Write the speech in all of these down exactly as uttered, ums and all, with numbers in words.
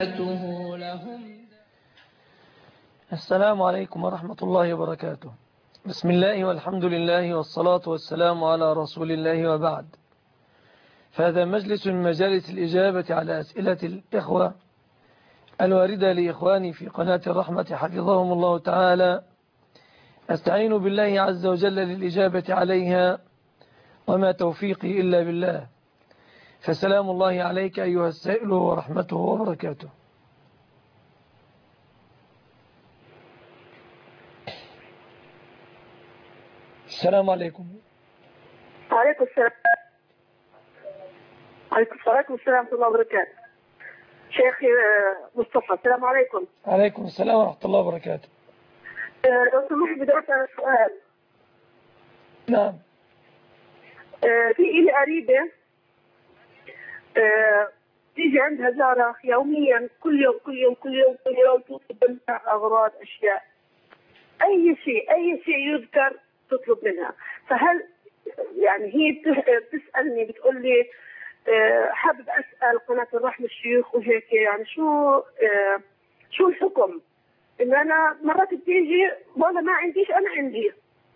لهم. السلام عليكم ورحمة الله وبركاته. بسم الله والحمد لله والصلاة والسلام على رسول الله وبعد. فهذا مجلس من مجالس الإجابة على أسئلة الإخوة الواردة لإخواني في قناة الرحمة حفظهم الله تعالى. أستعين بالله عز وجل للإجابة عليها وما توفيقي إلا بالله. فسلام الله عليك أيها السائل ورحمته وبركاته. السلام عليكم. وعليكم السلام. عليكم السلام ورحمة الله وبركاته. شيخي مصطفى، السلام عليكم. عليكم السلام ورحمة الله وبركاته. لو سمحت بدي أسأل سؤال. نعم. في إلي قريبة تيجي عندها زارة يوميا، كل يوم كل يوم كل يوم كل يوم تطلب منها أغراض، أشياء، أي شيء أي شيء يذكر تطلب منها. فهل يعني هي بتسألني بتقول لي حابب أسأل قناة الرحمة الشيوخ وهيك، يعني شو شو الحكم؟ إن أنا مرات بتيجي وأنا ما عنديش، أنا عندي.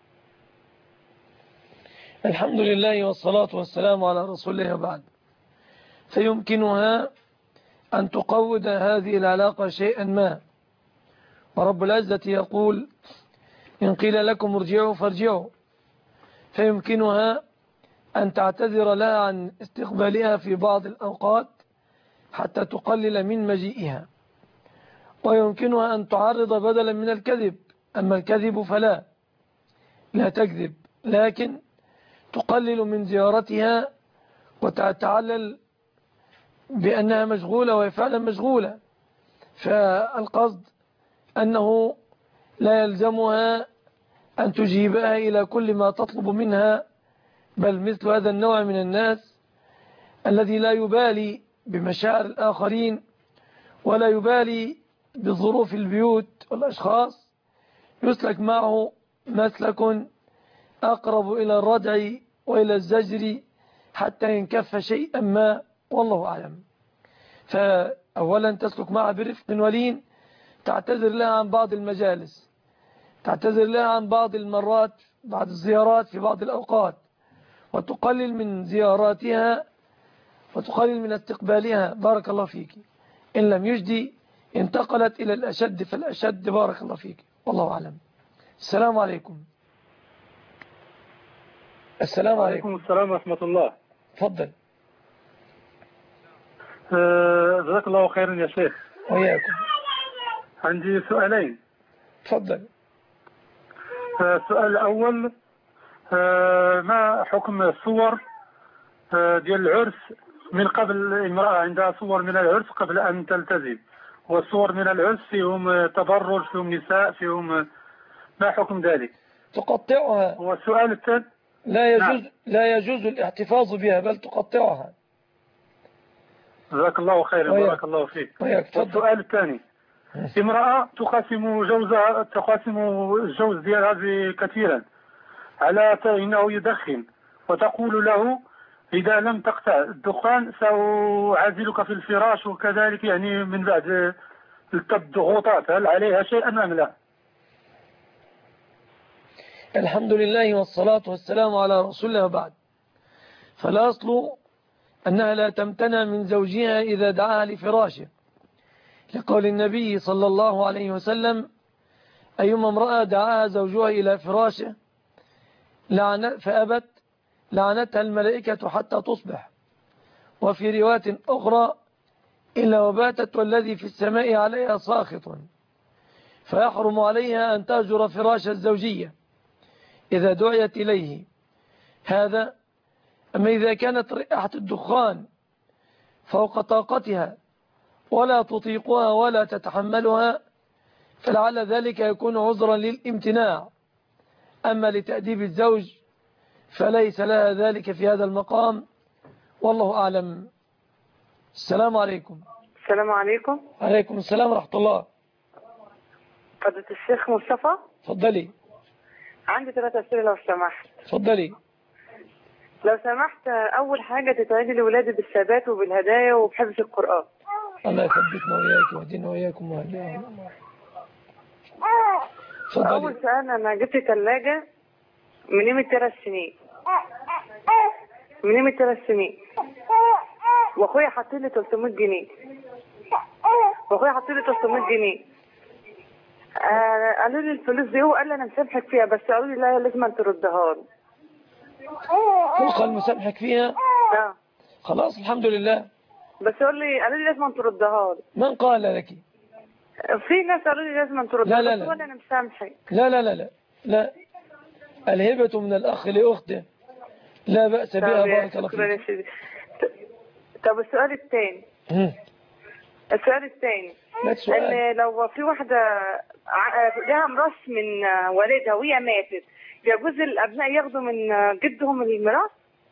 الحمد لله والصلاة والسلام على رسول الله وبعد. فيمكنها أن تقود هذه العلاقة شيئا ما، ورب العزة يقول إن قيل لكم ارجعوا فارجعوا. فيمكنها أن تعتذر لها عن استقبالها في بعض الأوقات حتى تقلل من مجيئها، ويمكنها أن تعرض بدلا من الكذب. أما الكذب فلا لا تكذب، لكن تقلل من زيارتها وتتعلل بأنها مشغولة وهي فعلا مشغولة. فالقصد أنه لا يلزمها أن تجيبها إلى كل ما تطلب منها، بل مثل هذا النوع من الناس الذي لا يبالي بمشاعر الآخرين ولا يبالي بظروف البيوت والأشخاص، يسلك معه مسلك أقرب إلى الردع وإلى الزجر حتى ينكف شيئا ما، والله أعلم. فأولا تسلك معها برفق ولين، تعتذر لها عن بعض المجالس، تعتذر لها عن بعض المرات، بعض الزيارات في بعض الأوقات، وتقلل من زياراتها وتقلل من استقبالها. بارك الله فيك. إن لم يجدي انتقلت إلى الأشد فالأشد. بارك الله فيك، والله أعلم. السلام عليكم. السلام عليكم. وعليكم السلام ورحمة الله. تفضل. جزاك الله خيرا يا شيخ. وياكم. عندي سؤالين. تفضل. السؤال الأول، ما حكم الصور ديال العرس من قبل؟ المرأة عندها صور من العرس قبل أن تلتزم، والصور من العرس فيهم تبرج، فيهم نساء، فيهم، ما حكم ذلك؟ تقطعها. والسؤال الثاني، لا يجوز نعم. لا يجوز الاحتفاظ بها، بل تقطعها. جزاك الله خيرا. بارك الله فيك. والسؤال الثاني، امرأة تقاسم جوزها تقاسم الجوز ديالها كثيرا على انه يدخن، وتقول له اذا لم تقطع الدخان سأعزلك في الفراش وكذلك، يعني من بعد الضغوطات. هل عليها شيء ام لا؟ الحمد لله والصلاة والسلام على رسول الله وبعد. فالأصل أنها لا تمتنع من زوجها إذا دعاها لفراشه، لقول النبي صلى الله عليه وسلم أيما امرأة دعاها زوجها إلى فراشه فأبت لعنتها الملائكة حتى تصبح. وفي رواية أخرى إلا وباتت والذي في السماء عليها ساخط. فيحرم عليها أن تهجر فراش الزوجية إذا دعيت إليه. هذا. أما إذا كانت رائحة الدخان فوق طاقتها ولا تطيقها ولا تتحملها، فلعل ذلك يكون عذرا للامتناع. أما لتأديب الزوج فليس لها ذلك في هذا المقام، والله أعلم. السلام عليكم. السلام عليكم. عليكم السلام ورحمة الله. فضيلة الشيخ مصطفى. تفضلي. عندي ثلاث أسئلة لو سمحت. تفضلي. لو سمحت، أول حاجة تتعدي لأولادي بالثبات وبالهدايا وبحفظ القرآن. الله يثبتنا وإياك ويهدينا وإياكم وإياكم. أول سؤال، أنا جبت ثلاجة من يوم ثلاث سنين من يوم ثلاث سنين وأخويا حاط لي ثلاثمية جنيه وأخويا حاط لي ثلاثمية جنيه. آه قالوا لي الفلوس دي، هو قال لي أنا مسامحك فيها، بس قالوا لي لا لازم تردها لي. هو قال مسامحك فيها؟ اه خلاص الحمد لله. بس قال لي قالوا لي لازم تردها لي. من قال لك؟ في ناس قالوا لي لازم تردها. لا لا لا. بس انا مسامحك. لا لا لا لا لا. الهبة من الأخ لأخته لا بأس بها. بارك الله فيك. طب السؤال الثاني السؤال الثاني ان لو في واحدة لها ميراث من والدها وهي ماتت، يجوز الأبناء ياخدوا من جدهم الميراث؟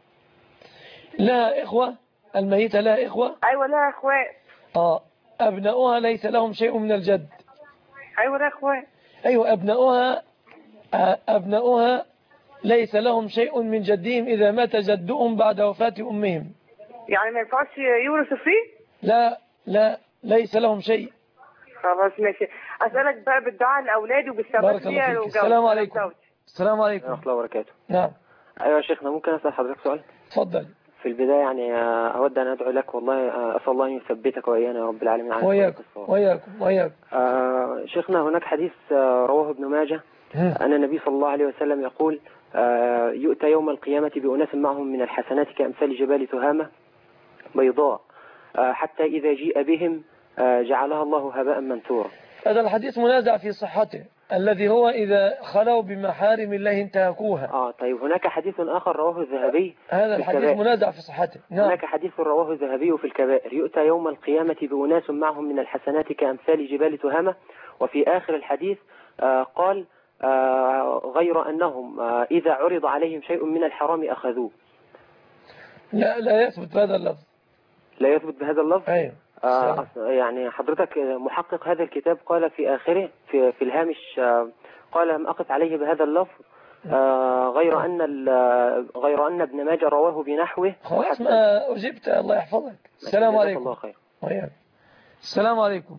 لا إخوة الميتة، لا إخوة. أيوة لا إخوات. آه أبناؤها ليس لهم شيء من الجد. أيوة لا إخوات. أيوة أبناؤها أبناؤها ليس لهم شيء من جدهم إذا مات جدهم بعد وفاة أمهم. يعني ما ينفعش يورثوا فيه؟ لا لا ليس لهم شيء. خلاص ماشي. أسألك بقى بالدعاء لأولادي وبالثبات. بارك الله فيك. السلام عليكم. السلام عليكم ورحمة الله وبركاته. نعم. أيوة يا شيخنا، ممكن أسأل حضرتك سؤال؟ تفضل. في البداية يعني أود أن أدعو لك، والله أسأل الله أن يثبتك وإيانا يا رب العالمين على وإياكم وإياكم وإياكم. آه شيخنا، هناك حديث رواه ابن ماجه أن النبي صلى الله عليه وسلم يقول آه يؤتى يوم القيامة بأناس معهم من الحسنات كأمثال جبال تهامة بيضاء آه حتى إذا جيء بهم آه جعلها الله هباء منثورا. هذا الحديث منازع في صحته، الذي هو إذا خلوا بمحارم الله انتهكوها. آه طيب، هناك حديث آخر رواه الذهبي. هذا الحديث منازع في صحته. نعم. هناك حديث رواه الذهبي في الكبائر يؤتى يوم القيامة بأناس معهم من الحسنات كأمثال جبال تهامة، وفي آخر الحديث آه قال آه غير أنهم آه إذا عرض عليهم شيء من الحرام أخذوه. لا لا يثبت بهذا اللفظ. لا يثبت بهذا اللفظ. أيوه. آه يعني حضرتك محقق هذا الكتاب قال في آخره في, في الهامش آه قال لم أقف عليه بهذا اللفظ آه غير أن غير أن ابن ماجه رواه بنحوه. خلاص ما أجبت، الله يحفظك. السلام عليكم. الله خير. السلام عليكم.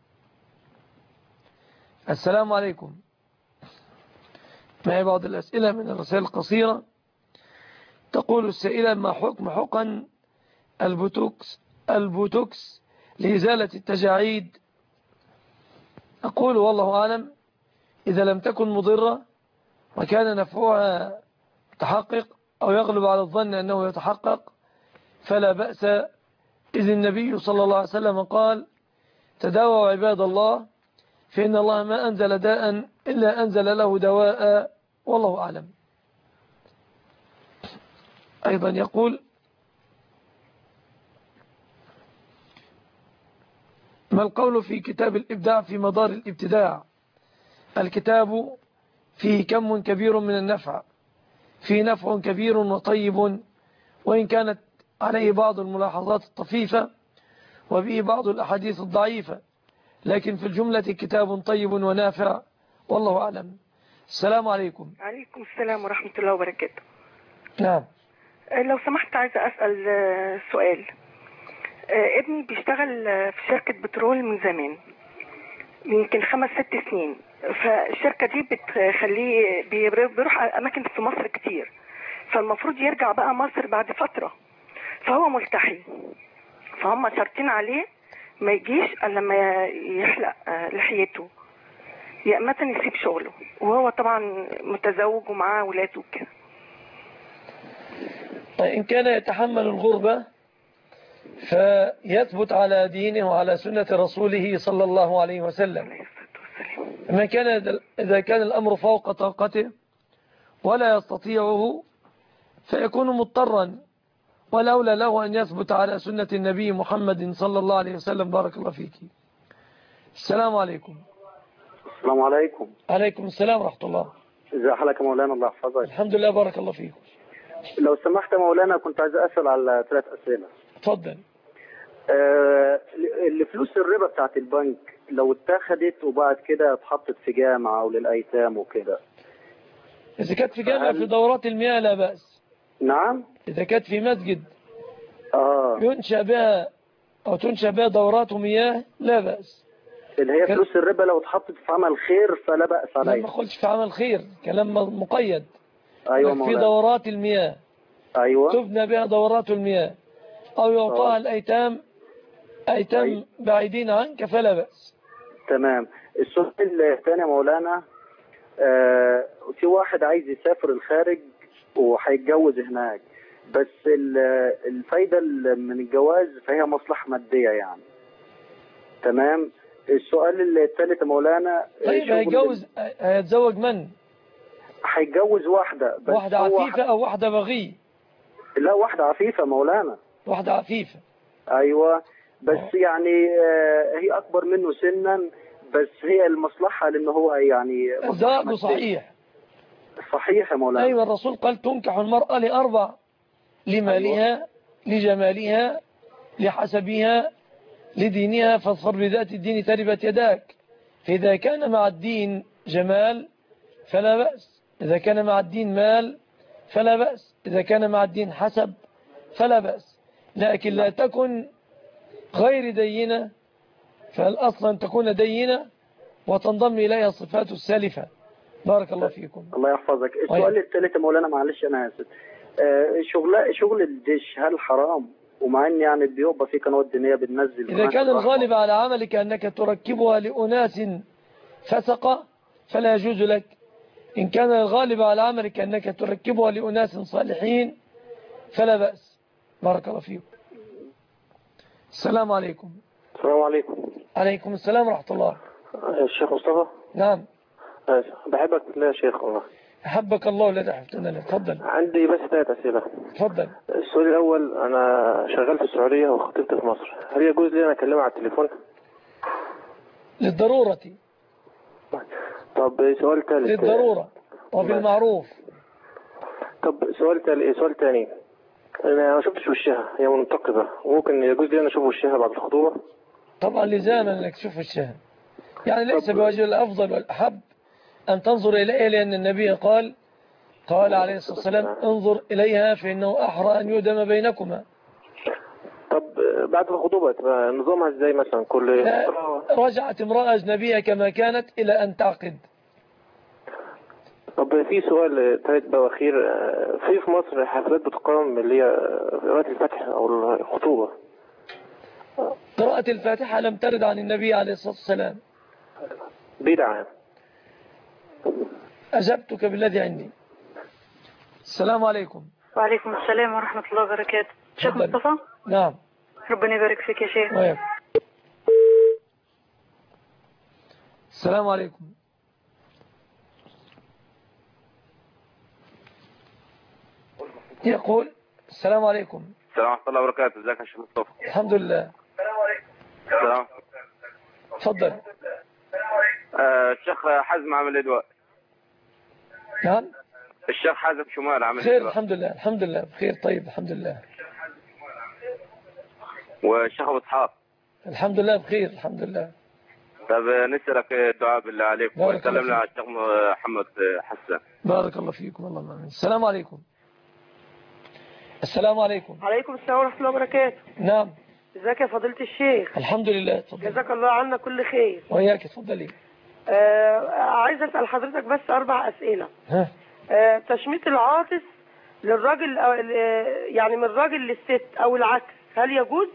السلام عليكم. معي بعض الأسئلة من الرسائل القصيرة. تقول السائلة: ما حكم حقن البوتوكس البوتوكس لإزالة التجاعيد؟ أقول والله أعلم، إذا لم تكن مضرة وكان نفعها تحقق أو يغلب على الظن أنه يتحقق فلا بأس، إذ النبي صلى الله عليه وسلم قال: تداووا عباد الله فإن الله ما أنزل داء إلا أنزل له دواء، والله أعلم. أيضا يقول: ما القول في كتاب الإبداع في مدار الابتداع؟ الكتاب فيه كم كبير من النفع، فيه نفع كبير وطيب، وإن كانت عليه بعض الملاحظات الطفيفة وبه بعض الأحاديث الضعيفة، لكن في الجملة كتاب طيب ونافع، والله أعلم. السلام عليكم. عليكم السلام ورحمة الله وبركاته. نعم. لو سمحت عايزة أسأل سؤال. ابني بيشتغل في شركة بترول من زمان، يمكن خمس ست سنين، فالشركة دي بتخليه بيروح أماكن في مصر كتير، فالمفروض يرجع بقى مصر بعد فترة، فهو ملتحي، فهم شرطين عليه ما يجيش إلا لما يحلق لحيته، يا إما يسيب شغله، وهو طبعا متزوج ومعاه أولاده وكده. إن كان يتحمل الغربة فيثبت على دينه وعلى سنة رسوله صلى الله عليه وسلم. ما كان إذا كان الأمر فوق طاقته ولا يستطيعه فيكون مضطرا، والأولى له أن يثبت على سنة النبي محمد صلى الله عليه وسلم. بارك الله فيك. السلام عليكم. السلام عليكم. عليكم السلام ورحمة الله. ازي حالك يا مولانا؟ الله يحفظك. الحمد لله، بارك الله فيك. لو سمحت يا مولانا، كنت عايز أسأل على ثلاث أسئلة. اتفضل. آه الفلوس الربا بتاعت البنك لو اتخذت وبعد كده اتحطت في جامعة أو للأيتام وكده، إذا كانت في جامعة في دورات المياه لا بأس. نعم. إذا كانت في مسجد آه. ينشأ بها أو تنشأ بها دورات مياه لا بأس. اللي هي ك... فلوس الربا لو اتحطت في عمل خير فلا بأس عليه. لما قلتش في عمل خير، كلام مقيد. أيوة في مولانا. دورات المياه. أيوة. تبنى بها دورات المياه أو يعطاها الأيتام، أيتام أيوة. بعيدين عنك فلا بأس. تمام. السؤال الثاني يا مولانا، آه في واحد عايز يسافر الخارج وهيتجوز هناك، بس الفايدة من الجواز فهي مصلحة مادية يعني. تمام. السؤال الثالث يا مولانا، طيب هيتجوز هيتزوج من؟ هيتجوز واحدة بس واحدة عفيفة أو واحدة بغي؟ لا واحدة عفيفة مولانا. واحدة عفيفة. أيوة بس أوه. يعني هي أكبر منه سنا، بس هي المصلحة لأنه هو يعني الزواج صحيح. صحيح يا مولانا. أيوة الرسول قال تنكح المرأة لأربع: لمالها، أيوة. لجمالها، لحسبها، لدينها، فاظفر بذات الدين تربت يداك. فإذا كان مع الدين جمال فلا بأس، إذا كان مع الدين مال فلا بأس، إذا كان مع الدين حسب فلا بأس، لكن لا تكن غير دينة، فالأصل أن تكون دينة وتنضم إليها الصفات السالفة. بارك الله فيكم. الله يحفظك. السؤال الثالث مولانا معلش أنا آسف، آه شغل شغل الدش هل حرام؟ ومع أن يعني بيبقى في قنوات دينية بتنزل. إذا كان الغالب على عملك أنك تركبها لأناس فسقة فلا يجوز لك. إن كان الغالب على عملك أنك تركبها لأناس صالحين فلا بأس. بارك الله فيكم. السلام عليكم. السلام عليكم. عليكم السلام ورحمة الله. الشيخ مصطفى. نعم. بحبك لا يا شيخ والله. أحبك الله ولا تحبتنا لا. تفضل. عندي بس ثلاث أسئلة. تفضل. السؤال الأول، أنا شغال في السعودية وخطيبتي في مصر، هل يجوز لي أنا أكلمها على التليفون؟ للضرورة. طب سؤال ثالث. للضرورة وبالمعروف. طب سؤال ثالث سؤال ثاني، أنا ما شفتش وشها، هي منتقبة، ممكن يجوز لي أنا أشوف وشها بعد الخطوبة؟ طبعا لزاما أنك تشوف وشها، يعني ليس بوجه الأفضل والأحب أن تنظر إليها، لأن النبي قال قال عليه الصلاة والسلام انظر إليها فإنه أحرى أن يدم بينكما. طب بعد الخطوبة تبقى نظامها إزاي مثلا؟ كل رجعت امرأة أجنبية كما كانت إلى أن تعقد. طب في سؤال ثالث بقى وأخير، في في مصر حفلات بتقام اللي هي قراءة الفاتحة أو الخطوبة؟ قراءة الفاتحة لم ترد عن النبي عليه الصلاة والسلام، بدعة. أجبتك بالذي عندي. السلام عليكم. وعليكم السلام ورحمة الله وبركاته. شيخ مصطفى. نعم. ربنا يبارك فيك يا شيخ. وياك. السلام عليكم. يقول السلام عليكم. السلام ورحمة الله وبركاته. ازيك يا شيخ مصطفى؟ الحمد لله. السلام عليكم. السلام. تفضل. آه الشيخ حازم عامل ايه دلوقتي؟ نعم. الشيخ حازم شمال عامل ايه خير دلوقتي؟ الحمد لله. الحمد لله بخير. طيب الحمد لله. والشيخ ابو اسحاق؟ الحمد لله بخير الحمد لله. طب نسألك الدعاء بالله عليك وسلمنا على الشيخ محمد حسن. بارك الله فيكم. اللهم امين. السلام عليكم. السلام عليكم. عليكم السلام ورحمة الله وبركاته. نعم. ازيك يا فضيلة الشيخ؟ الحمد لله. تفضل. جزاك الله عنا كل خير. وإياك. اتفضلي. آه عايز اسأل حضرتك بس اربع اسئلة. ها. آه تشميت العاطس للراجل يعني من الراجل للست او العكس هل يجوز؟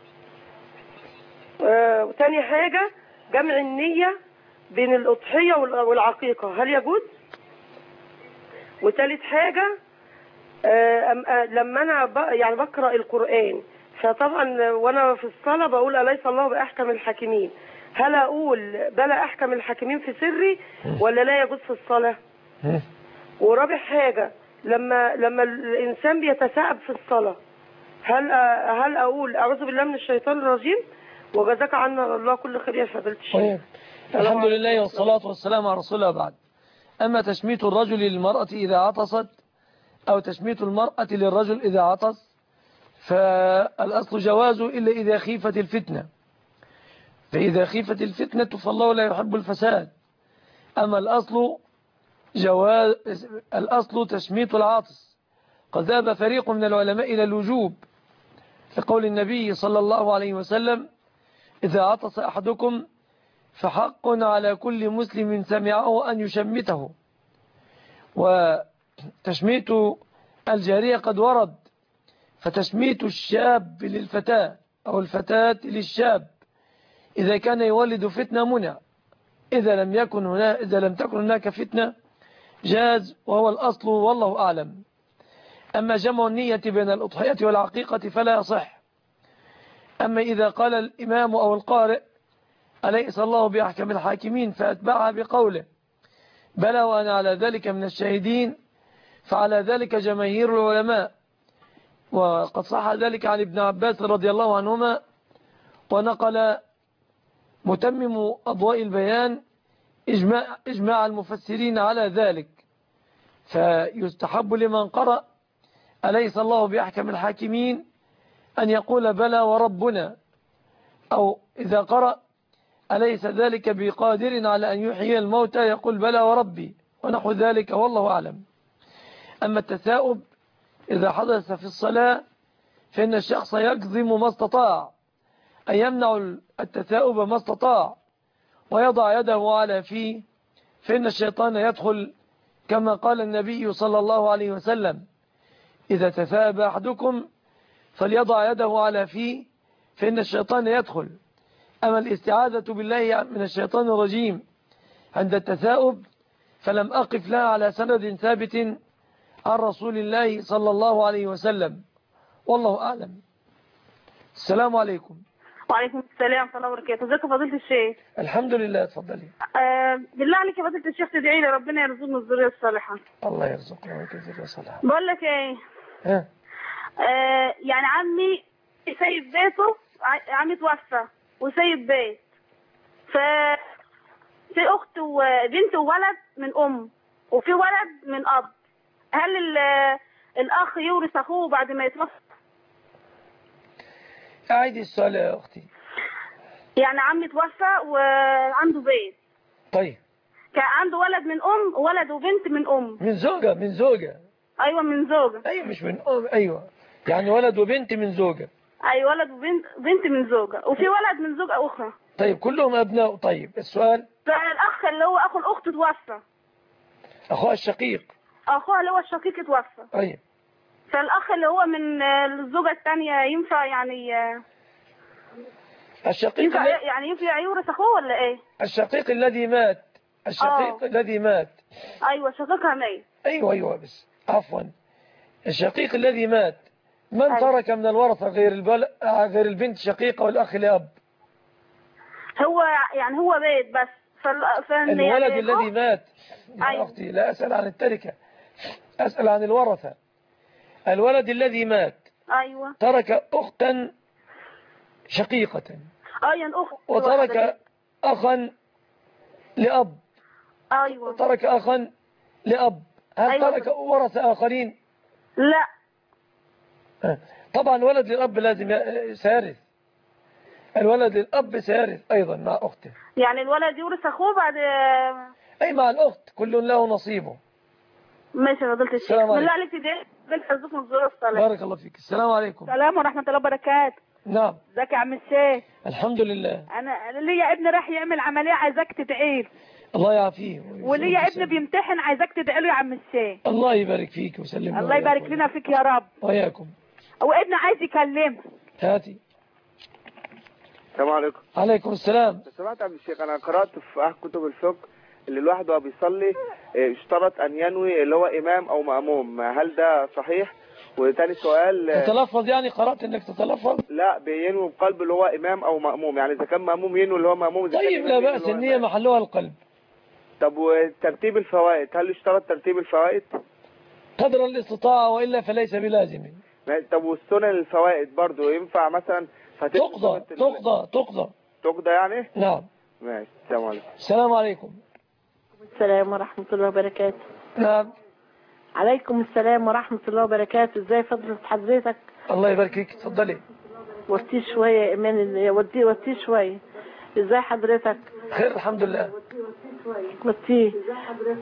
آه وتاني حاجة جمع النية بين الأضحية والعقيقة هل يجوز؟ وتالت حاجة آه لما أنا يعني بقرأ القرآن فطبعا وأنا في الصلاة بقول أليس الله بأحكم الحاكمين، هل أقول بلا أحكم الحاكمين في سري ولا لا يجوز في الصلاة؟ ورابع حاجة لما لما الإنسان بيتثاءب في الصلاة هل هل أقول أعوذ بالله من الشيطان الرجيم؟ وجزاك عنا الله كل خير يا فضيلة الشيخ. الحمد لله والصلاة والسلام على رسول الله. بعد، أما تشميت الرجل للمرأة إذا عطست أو تشميت المرأة للرجل إذا عطس فالأصل جوازه إلا إذا خيفت الفتنة، فإذا خيفت الفتنة فالله لا يحب الفساد. أما الأصل جواز الأصل تشميت العاطس. قد ذهب فريق من العلماء إلى الوجوب، لقول النبي صلى الله عليه وسلم إذا عطس أحدكم فحق على كل مسلم سمعه أن يشمته. وتشميت الجارية قد ورد، فتشميت الشاب للفتاة أو الفتاة للشاب إذا كان يولد فتنة منع، إذا لم يكن هنا إذا لم تكن هناك فتنة جاز، وهو الأصل والله أعلم. أما جمع النية بين الأضحية والعقيقة فلا يصح. أما إذا قال الإمام أو القارئ أليس الله بأحكم الحاكمين فأتبعها بقوله بلى وأنا على ذلك من الشاهدين، فعلى ذلك جماهير العلماء، وقد صح ذلك عن ابن عباس رضي الله عنهما. ونقل متمم أضواء البيان إجماع, إجماع المفسرين على ذلك، فيستحب لمن قرأ أليس الله بأحكم الحاكمين أن يقول بلى وربنا، أو إذا قرأ أليس ذلك بقادر على أن يحيي الموتى يقول بلى وربي، ونحو ذلك والله أعلم. أما التثاؤب إذا حدث في الصلاة فإن الشخص يجزم ما استطاع، أن يمنع التثاؤب ما استطاع ويضع يده على فيه، فإن الشيطان يدخل كما قال النبي صلى الله عليه وسلم إذا تثاءب أحدكم فليضع يده على فيه فإن الشيطان يدخل. أما الاستعاذة بالله من الشيطان الرجيم عند التثاؤب فلم أقف لها على سند ثابت عن رسول الله صلى الله عليه وسلم، والله أعلم. السلام عليكم. وعليكم السلام ورحمة الله وبركاته. ازيك يا فضيلة الشيخ؟ الحمد لله، اتفضلي. آه بالله عليك يا فضيلة الشيخ تدعي لي ربنا يرزقنا الذرية الصالحة. الله يرزقنا ويرزقنا الذرية الصالحة. بقول لك ايه؟ ها؟ آه يعني عمي سيد بيته، عمي توفى وسيد بيت، ف في اخت وبنت وولد من ام وفي ولد من اب، هل الاخ يورث اخوه بعد ما يتوفى؟ أعيدي السؤال يا أختي. يعني عمي توفى وعنده بيت، طيب كان عنده ولد من أم وولد وبنت من أم، من زوجة من زوجة أيوة من زوجة، أيوة مش من أم، أيوة يعني ولد وبنت من زوجة، أيوة ولد وبنت بنت من زوجة، وفي ولد من زوجة أخرى. طيب كلهم أبناء. طيب السؤال، فالأخ اللي هو أخو الأخت توفى، أخوها الشقيق، أخوها اللي هو الشقيق توفى. طيب فالأخ اللي هو من الزوجة الثانية ينفع يعني الشقيق ينفع الذي... يعني ينفع يورث أخوه ولا إيه؟ الشقيق الذي مات، الشقيق أوه. الذي مات أيوة شقيقها ميت. أيوة أيوة بس عفوا، الشقيق الذي مات من أيوة. ترك من الورثة غير البل... غير البنت شقيقة والأخ لأب؟ هو يعني هو بيت بس. فال... فال... الولد يعني الذي هو... مات يا أيوة. أختي لا أسأل عن التركة، أسأل عن الورثة. الولد الذي مات أيوة. ترك أختا شقيقة، أيوة أخت، وترك أخا لأب، أيوة وترك أخا لأب، هل أيوة. ترك ورثة آخرين؟ لا طبعا ولد للأب لازم سيرث، الولد للأب سيرث أيضا مع أخته، يعني الولد يورث أخوه بعد أي مع الأخت كل له نصيبه. ماشي يا فضيلة الشيخ. بالله عليك تدعي بالحزوك من الزور الصالح. بارك الله فيك. السلام عليكم. السلام ورحمة الله وبركاته. نعم. ازيك يا عم الشيخ؟ الحمد لله. أنا ليا ابن راح يعمل عملية عايزاك تدعي له. الله يعافيه. وليا ابن بيمتحن عايزاك تدعي له يا عم الشيخ. الله يبارك فيك وسلم. الله يبارك لنا فيك يا رب. وياكم. هو ابن عايز يكلمه. هاتي. السلام عليكم. عليكم السلام. سمعت يا عم الشيخ، أنا قرأت في أحد كتب الفقه اللي الواحد وهو بيصلي اشترط أن ينوي اللي هو إمام أو مأموم، هل ده صحيح؟ وتاني سؤال، تتلفظ يعني قرأت انك تتلفظ؟ لا بينوي بقلب اللي هو إمام أو مأموم، يعني إذا كان مأموم ينوي اللي هو مأموم. طيب لا بأس، النية محلها القلب. طب وترتيب الفوائد، هل اشترط ترتيب الفوائد؟ قدر الاستطاعة وإلا فليس بلازم. طب والسنن الفوائد برضو ينفع مثلا تقضى تقضى تقضى تقضى يعني؟ نعم. ماشي. السلام عليكم. السلام عليكم. السلام ورحمة الله وبركاته. نعم. عليكم السلام ورحمة الله وبركاته. ازاي فضلت حضرتك؟ الله يبارك فيك، اتفضلي. وطيه شوية يا ايمان، وديه وطيه شوية. ازاي حضرتك؟ خير الحمد لله. وطيه.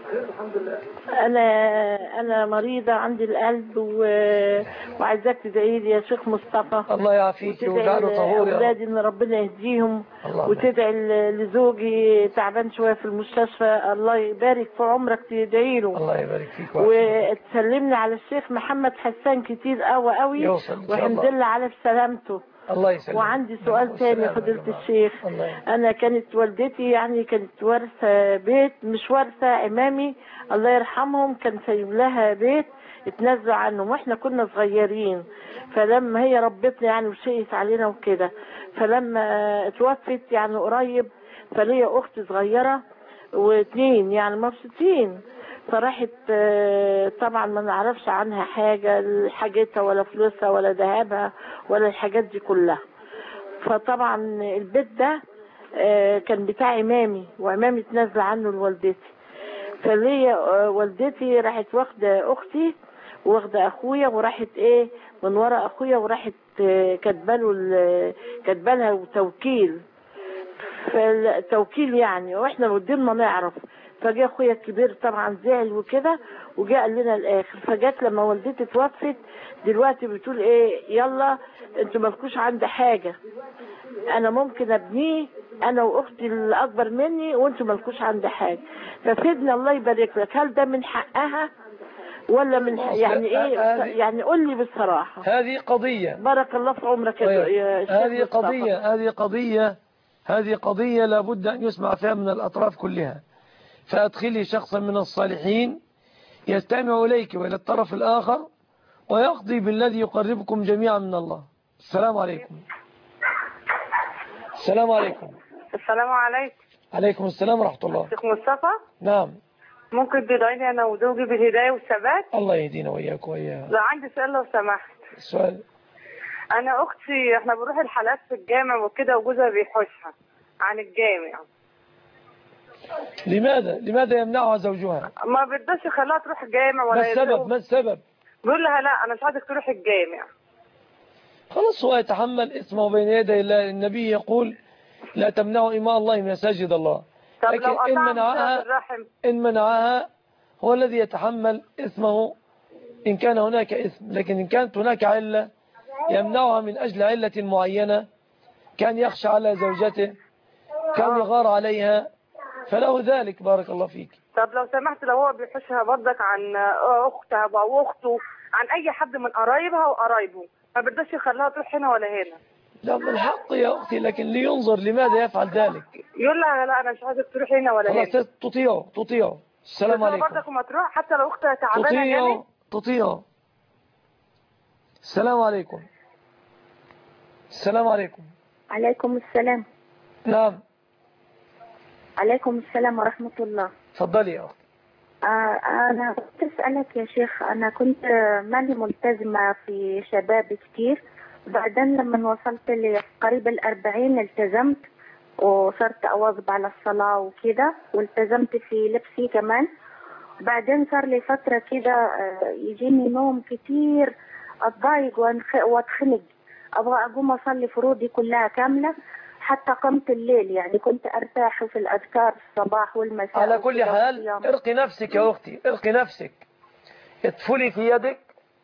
أنا أنا مريضة عندي القلب و... وعايزاك تدعي لي يا شيخ مصطفى. الله يعافيك ويجعله طهور يا رب. أولادي إن ربنا يهديهم، وتدعي لزوجي تعبان شوية في المستشفى، الله يبارك في عمرك تدعي له. الله يبارك فيك وتسلمني على الشيخ محمد حسان كتير قوي قوي، والحمد لله على سلامته. الله يسلمك. وعندي سؤال تاني يا فضيلة الشيخ. أنا كانت والدتي يعني كانت وارثة بيت، مش وارثة، إمامي الله يرحمهم كان سايب لها بيت اتنازلوا عنه واحنا كنا صغيرين، فلما هي ربتنا يعني وشقت علينا وكده، فلما اتوفت يعني قريب، فليا أخت صغيرة واثنين يعني مبسوطين، فراحت طبعا ما نعرفش عنها حاجة، حاجتها ولا فلوسها ولا ذهبها ولا الحاجات دي كلها. فطبعا البيت ده كان بتاع إمامي، وإمامي اتنازل عنه لوالدتي، فليا والدتي راحت واخدة أختي واخدة أخويا، وراحت إيه من ورا أخويا، وراحت كاتباله كاتبالها توكيل، فالتوكيل يعني، واحنا بدون ما نعرف. فجاء اخويا الكبير طبعا زعل وكده، وجاء قال لنا الاخر. فجات لما والدتي توفت دلوقتي بتقول ايه، يلا انتوا مالكوش عندي حاجه، انا ممكن ابنيه انا واختي الاكبر مني، وانتوا مالكوش عندي حاجه. ففيدنا الله يبارك لك، هل ده من حقها ولا من حق يعني ايه؟ يعني قول لي بصراحه. هذه قضيه. بارك الله في عمرك يا شيخ. هذه قضيه هذه قضيه هذه قضيه لابد ان يسمع فيها من الاطراف كلها. فأدخلي شخصا من الصالحين يستمع إليك وإلى الطرف الآخر ويقضي بالذي يقربكم جميعا من الله. السلام عليكم. السلام عليكم. السلام عليكم. عليكم السلام ورحمة الله. شيخ مصطفى. نعم. ممكن تدعيني أنا وزوجي بالهداية والثبات؟ الله يهدينا وإياك وإياها. لا عندي سؤال لو سمحت. السؤال. أنا أختي إحنا بنروح الحالات في الجامع وكده، وجوزها بيحوشها عن الجامع. لماذا لماذا يمنعها زوجها؟ ما بدهش يخليها تروح الجامع ولا ما السبب ما السبب بيقول لها لا انا مش عايزك تروح الجامع. خلاص هو يتحمل اسمه بين يدي الله. النبي يقول لا تمنعوا إماء الله مساجد الله. طب لكن لو إن منعها إن منعها هو الذي يتحمل اسمه إن كان هناك اسم. لكن إن كانت هناك علة يمنعها من أجل علة معينة، كان يخشى على زوجته، كان يغار عليها، فله ذلك. بارك الله فيك. طب لو سمحت، لو هو بيحشها برضك عن اختها او اخته، عن اي حد من قرايبها وقرايبه، ما بدهش يخليها تروح هنا ولا هنا. لا من حق يا اختي، لكن لينظر لماذا يفعل ذلك. يقول لها لا انا مش عايزك تروح هنا ولا هنا. خلاص تطيعه تطيعه. السلام عليكم. برضك ما تروح حتى لو اختها تعبانه تطيعه تطيعه. السلام عليكم. السلام عليكم. عليكم السلام. نعم. عليكم السلام ورحمة الله. تفضلي يا أختي. آه أنا كنت أسألك يا شيخ، أنا كنت ماني ملتزمة في شباب كتير، بعدين لما وصلت لي قريب الأربعين التزمت وصرت أواظب على الصلاة وكده، والتزمت في لبسي كمان. بعدين صار لي فترة كده آه يجيني نوم كتير، أتضايق وأتخنق، أبغى أقوم أصلي فروضي كلها كاملة حتى قمت الليل، يعني كنت أرتاح في الأذكار الصباح والمساء. على كل حال ارقي نفسك يا أختي، ارقي نفسك، اطفلي في يدك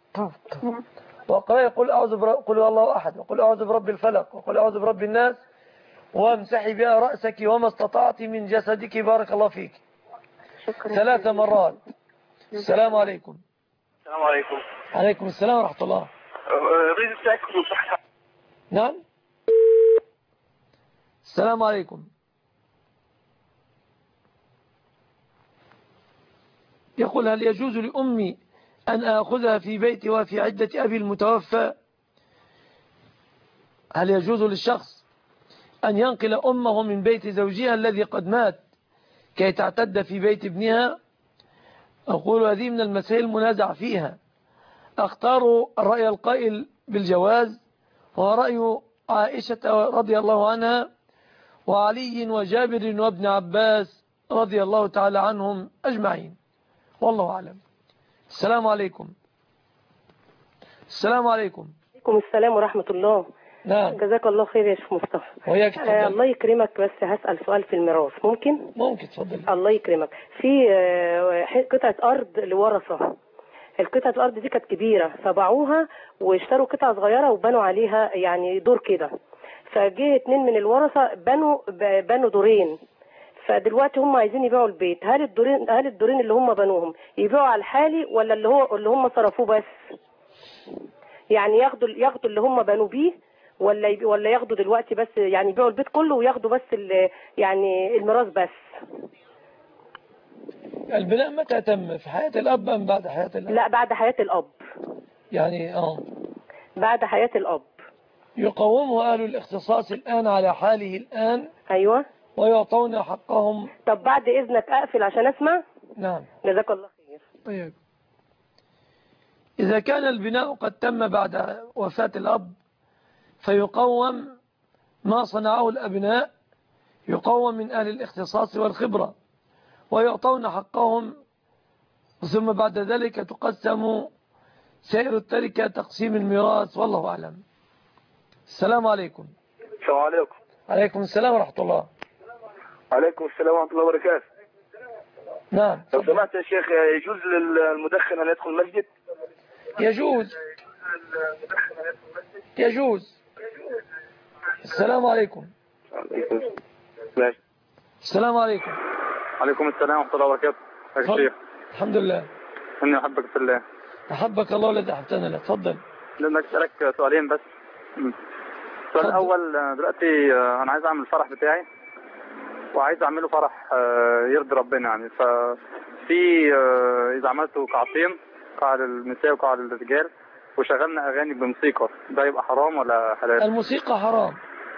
وقرأي قل أعوذ برب قل الله أحد، وقل أعوذ برب الفلق، وقل أعوذ برب الناس، وامسحي بها رأسك وما استطعت من جسدك. بارك الله فيك. شكرا. ثلاث مرات. السلام عليكم. السلام عليكم. عليكم السلام ورحمة الله. أريد التأكد من صحة. نعم. السلام عليكم. يقول هل يجوز لأمي أن آخذها في بيتي وفي عدة أبي المتوفى؟ هل يجوز للشخص أن ينقل أمه من بيت زوجها الذي قد مات كي تعتد في بيت ابنها؟ أقول هذه من المسائل المنازع فيها. أختار الرأي القائل بالجواز، وهو رأي عائشة رضي الله عنها وعلي وجابر وابن عباس رضي الله تعالى عنهم أجمعين، والله أعلم. السلام عليكم. السلام عليكم. عليكم السلام ورحمة الله. نعم. جزاك الله خير يا شيخ مصطفى. وياك آه الله يكرمك، بس هسأل سؤال في الميراث ممكن؟ ممكن تفضل. الله يكرمك. في آه قطعة أرض لورثة، القطعة الأرض دي كانت كبيرة فباعوها واشتروا قطعة صغيرة وبنوا عليها يعني دور كده، فجه اتنين من الورثة بنوا بنوا دورين، فدلوقتي هم عايزين يبيعوا البيت. هل الدورين هل الدورين اللي هم بنوهم يبيعوا على الحالي ولا اللي هو اللي هم صرفوه بس؟ يعني ياخدوا ياخدوا اللي هم بنوا بيه ولا ولا ياخدوا دلوقتي بس، يعني يبيعوا البيت كله وياخدوا بس يعني الميراث بس؟ البناء متى تم؟ في حياة الأب أم بعد حياة الأب؟ لا بعد حياة الأب. يعني اه بعد حياة الأب. يقومه أهل الاختصاص الآن على حاله الآن. أيوة. ويعطون حقهم. طب بعد إذنك أقفل عشان أسمع. نعم. جزاك الله خير. طيب. إذا كان البناء قد تم بعد وفاة الأب فيقوم ما صنعه الأبناء، يقوم من أهل الاختصاص والخبرة ويعطون حقهم، ثم بعد ذلك تقسم سائر التركة تقسيم الميراث، والله أعلم. السلام عليكم. السلام عليكم. عليكم السلام ورحمة الله. عليكم السلام ورحمة الله وبركاته. نعم. لو سمحت يا شيخ، يجوز للمدخن أن يدخل المسجد؟ يجوز يجوز. السلام عليكم. ماشي. السلام عليكم. عليكم السلام ورحمة الله وبركاته. يا شيخ. الحمد لله. إني أحبك في الله. أحبك الله الذي أحبتنا له. تفضل. لما أسألك سؤالين بس. السؤال الأول، دلوقتي أنا عايز أعمل الفرح بتاعي وعايز أعمله فرح يرضي ربنا، يعني ففي إذا عملته قاعتين، قاعة للنساء وقاعة للرجال، وشغلنا أغاني بموسيقى، ده يبقى حرام ولا حلال؟ الموسيقى حرام.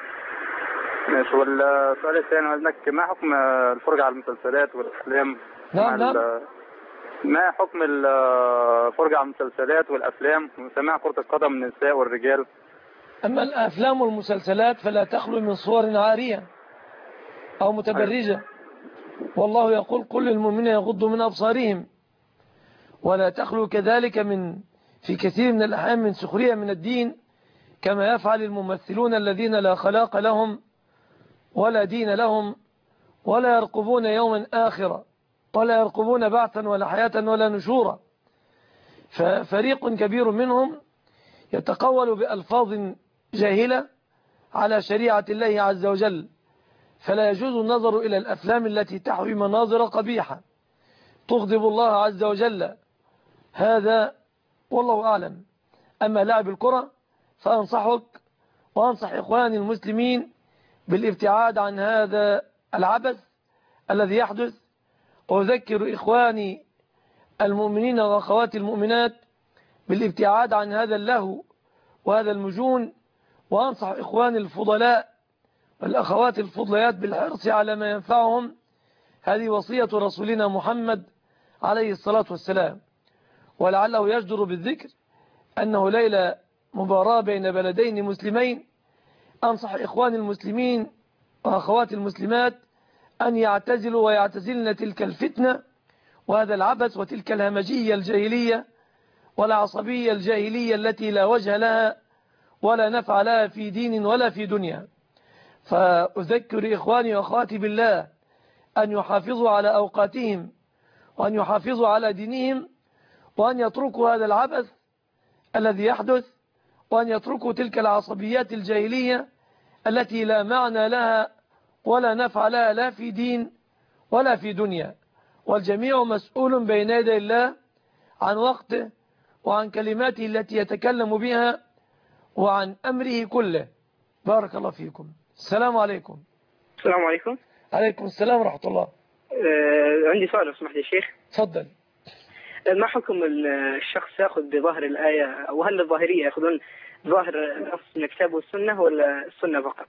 ماشي. والسؤال الثاني عايزك، ما حكم الفرجة على المسلسلات والأفلام؟ نعم نعم. ما حكم الفرجة على المسلسلات والأفلام وسماع كرة القدم من النساء والرجال؟ أما الأفلام والمسلسلات فلا تخلو من صور عارية أو متبرجة، والله يقول كل المؤمنين يغضوا من أبصارهم، ولا تخلو كذلك من في كثير من الأحيان من سخرية من الدين، كما يفعل الممثلون الذين لا خلاق لهم ولا دين لهم ولا يرقبون يوما آخرة ولا يرقبون بعثا ولا حياة ولا نشورا. ففريق كبير منهم يتقول بألفاظ جاهلة على شريعة الله عز وجل، فلا يجوز النظر إلى الأفلام التي تحوي مناظر قبيحة تغضب الله عز وجل، هذا والله أعلم. أما لعب الكرة فأنصحك وأنصح إخواني المسلمين بالابتعاد عن هذا العبث الذي يحدث، وأذكر إخواني المؤمنين وأخواتي المؤمنات بالابتعاد عن هذا اللهو وهذا المجون، وأنصح إخواني الفضلاء والأخوات الفضليات بالحرص على ما ينفعهم. هذه وصية رسولنا محمد عليه الصلاة والسلام. ولعله يجدر بالذكر أنه ليلة مباراة بين بلدين مسلمين، أنصح إخواني المسلمين وأخوات المسلمات أن يعتزلوا ويعتزلن تلك الفتنة وهذا العبث وتلك الهمجية الجاهلية والعصبية الجاهلية التي لا وجه لها ولا نفع لها في دين ولا في دنيا. فأذكر إخواني وأخواتي بالله أن يحافظوا على أوقاتهم وأن يحافظوا على دينهم، وأن يتركوا هذا العبث الذي يحدث، وأن يتركوا تلك العصبيات الجاهلية التي لا معنى لها ولا نفع لها لا في دين ولا في دنيا. والجميع مسؤول بين يدي الله عن وقته وعن كلماته التي يتكلم بها وعن أمره كله. بارك الله فيكم. السلام عليكم. السلام عليكم. عليكم السلام ورحمة الله. آه عندي سؤال لو سمحت يا شيخ. تفضل. ما حكم الشخص يأخذ بظاهر الآية، وهل الظاهرية يأخذون ظاهر النص من الكتاب والسنة ولا السنة فقط؟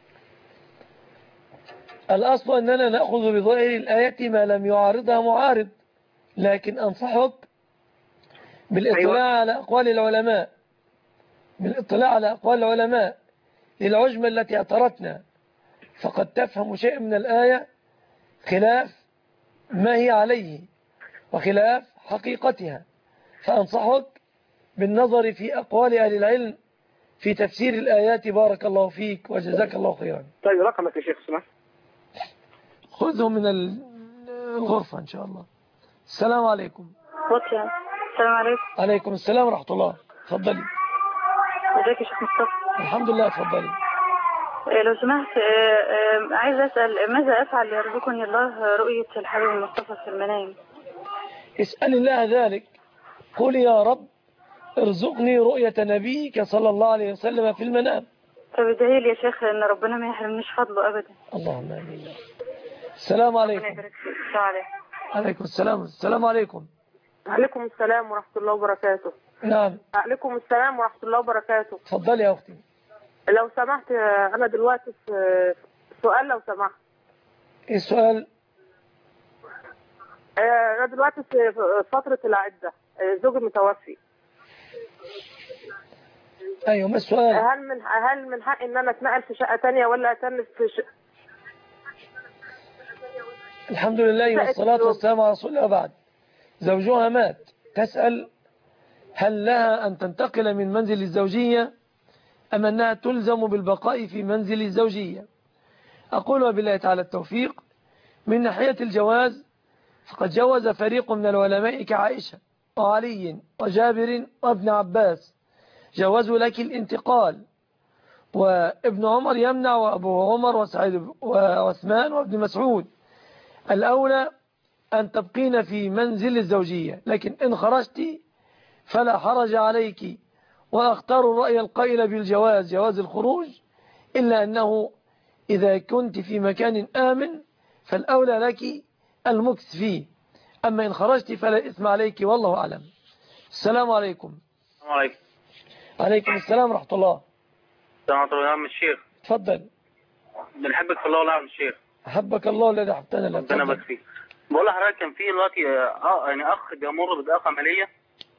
الأصل أننا نأخذ بظاهر الآية ما لم يعارضها معارض، لكن أنصحك بالاطلاع أيوة. على أقوال العلماء بالاطلاع على أقوال العلماء للعجمة التي اعترتنا، فقد تفهم شيء من الآية خلاف ما هي عليه وخلاف حقيقتها، فأنصحك بالنظر في أقوال أهل العلم في تفسير الآيات. بارك الله فيك وجزاك الله خيرا. طيب رقمك يا شيخ سمح. خذه من الغرفة إن شاء الله. السلام عليكم. السلام عليكم. عليكم السلام ورحمة الله. تفضلي. ازيك يا شيخ مصطفى؟ الحمد لله. تفضلي. لو سمحت عايز أسأل ماذا أفعل يرزقني الله رؤية الحبيب المصطفى في المنام؟ اسأل الله ذلك. قل يا رب ارزقني رؤية نبيك صلى الله عليه وسلم في المنام. طب ادعي لي يا شيخ ان ربنا ما يحرمنيش فضله ابدا. اللهم امين. السلام عليكم. السلام عليكم. عليكم السلام. السلام عليكم. وعليكم السلام ورحمة الله وبركاته. نعم. وعليكم السلام ورحمة الله وبركاته. تفضلي يا أختي. لو سمحت أنا دلوقتي في سؤال لو سمحت. إيه السؤال؟ أنا دلوقتي في فترة العدة، زوجي متوفي. أيوة ما السؤال؟ هل من هل من حقي إن أنا أتنقل في شقة تانية ولا أتنقل في شقة؟ الحمد لله والصلاة والسلام على رسول الله. بعد زوجها مات، تسأل هل لها أن تنتقل من منزل الزوجية أم أنها تلزم بالبقاء في منزل الزوجية؟ أقول وبالله تعالى التوفيق. من ناحية الجواز فقد جوز فريق من العلماء كعائشة وعلي وجابر وابن عباس، جوزوا لك الانتقال، وابن عمر يمنع وأبو عمر وسعيد وعثمان وابن مسعود. الأولى أن تبقين في منزل الزوجية، لكن إن خرجت فلا حرج عليك. وأختار الرأي القائل بالجواز، جواز الخروج، إلا أنه إذا كنت في مكان آمن فالأولى لك المكث فيه، أما إن خرجت فلا إثم عليك والله أعلم. السلام عليكم. السلام عليكم. عليكم السلام ورحمة الله. السلام عليكم يا عم الشيخ. تفضل. بنحبك في الله والله يا عم الشيخ. أحبك الله الذي أحبتنا لك. ربنا يبارك فيك. بقول لحضرتك كان في دلوقتي اه يعني اخ بيمر بضائقه ماليه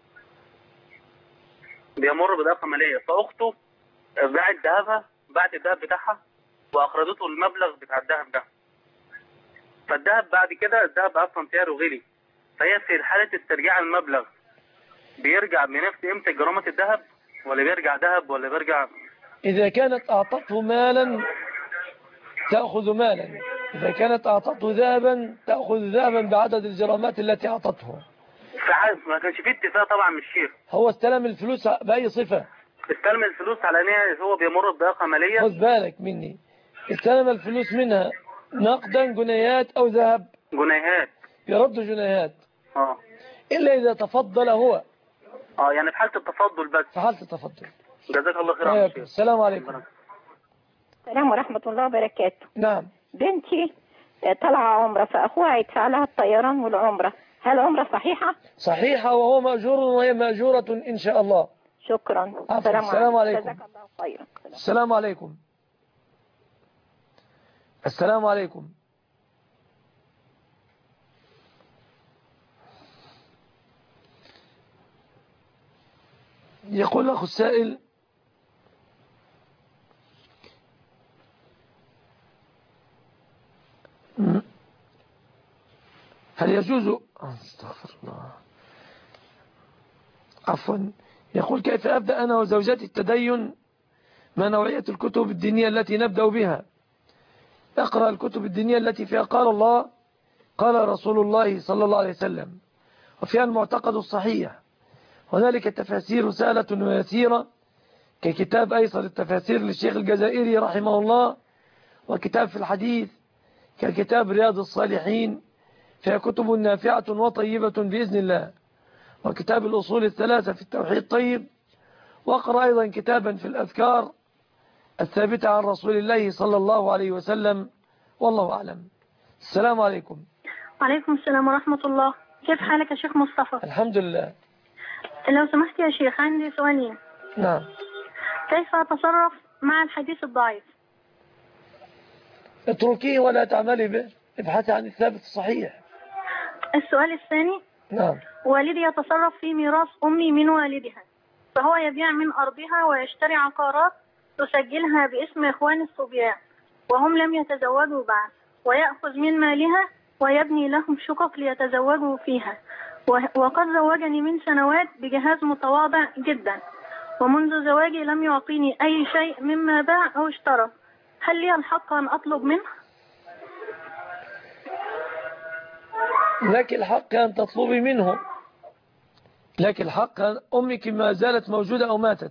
بيمر بضائقه ماليه فاخته باعت ذهبها باعت الذهب بتاعها واخرجته المبلغ بتاع الذهب ده. فالذهب بعد كده الذهب اصلا سعره غلي، فهي في حاله استرجاع المبلغ بيرجع بنفس قيمه جرامه الذهب ولا بيرجع ذهب ولا بيرجع؟ إذا كانت أعطته مالا تأخذ مالا، إذا كانت أعطته ذهبا تأخذ ذهبا بعدد الجرامات التي أعطته. فعارف ما كانش فيه اتفاق طبعا من الشيخ. هو استلم الفلوس بأي صفة؟ استلم الفلوس على ان هو بيمر بضائقه ماليه. خذ بالك مني، استلم الفلوس منها نقدا جنيهات أو ذهب؟ جنيهات. يرد جنيهات. اه إلا إذا تفضل هو. اه يعني في حالة التفضل بس. في حالة التفضل. جزاك الله خير يا شيخ. السلام عليكم. السلام ورحمة الله وبركاته. نعم. بنتي طلع عمرة فأخوها يدفع لها الطيران والعمرة، هل عمرة صحيحة؟ صحيحة وهو مأجور وهي مأجورة إن شاء الله. شكرا. السلام, السلام عليكم. جزاك الله خيرا. السلام عليكم. السلام عليكم. يقول أخو السائل هل يجوز استغفر الله عفوا يقول كيف أبدأ أنا وزوجتي التدين؟ ما نوعية الكتب الدينية التي نبدأ بها؟ اقرأ الكتب الدينية التي فيها قال الله قال رسول الله صلى الله عليه وسلم وفيها المعتقد الصحيح، وذلك تفاسير سهلة ويسيرة ككتاب أيسر التفاسير للشيخ الجزائري رحمه الله، وكتاب في الحديث ككتاب رياض الصالحين فيها كتب نافعة وطيبة بإذن الله، وكتاب الأصول الثلاثة في التوحيد طيب، واقرأ أيضا كتابا في الأذكار الثابتة عن رسول الله صلى الله عليه وسلم والله أعلم. السلام عليكم. وعليكم السلام ورحمة الله. كيف حالك يا شيخ مصطفى؟ الحمد لله. لو سمحت يا شيخ عندي سؤالين. نعم. كيف أتصرف مع الحديث الضعيف؟ اتركيه ولا تعملي به، ابحثي عن الثابت الصحيح. السؤال الثاني. نعم. والدي يتصرف في ميراث أمي من والدها، فهو يبيع من أرضها ويشتري عقارات تسجلها باسم إخوان الصبيان وهم لم يتزوجوا بعد، ويأخذ من مالها ويبني لهم شقق ليتزوجوا فيها، وقد زوجني من سنوات بجهاز متواضع جدا، ومنذ زواجي لم يعطيني أي شيء مما باع أو اشترى، هل لي الحق أن أطلب منه؟ لك الحق أن تطلبي منه، لك الحق أن أمك ما زالت موجودة أو ماتت.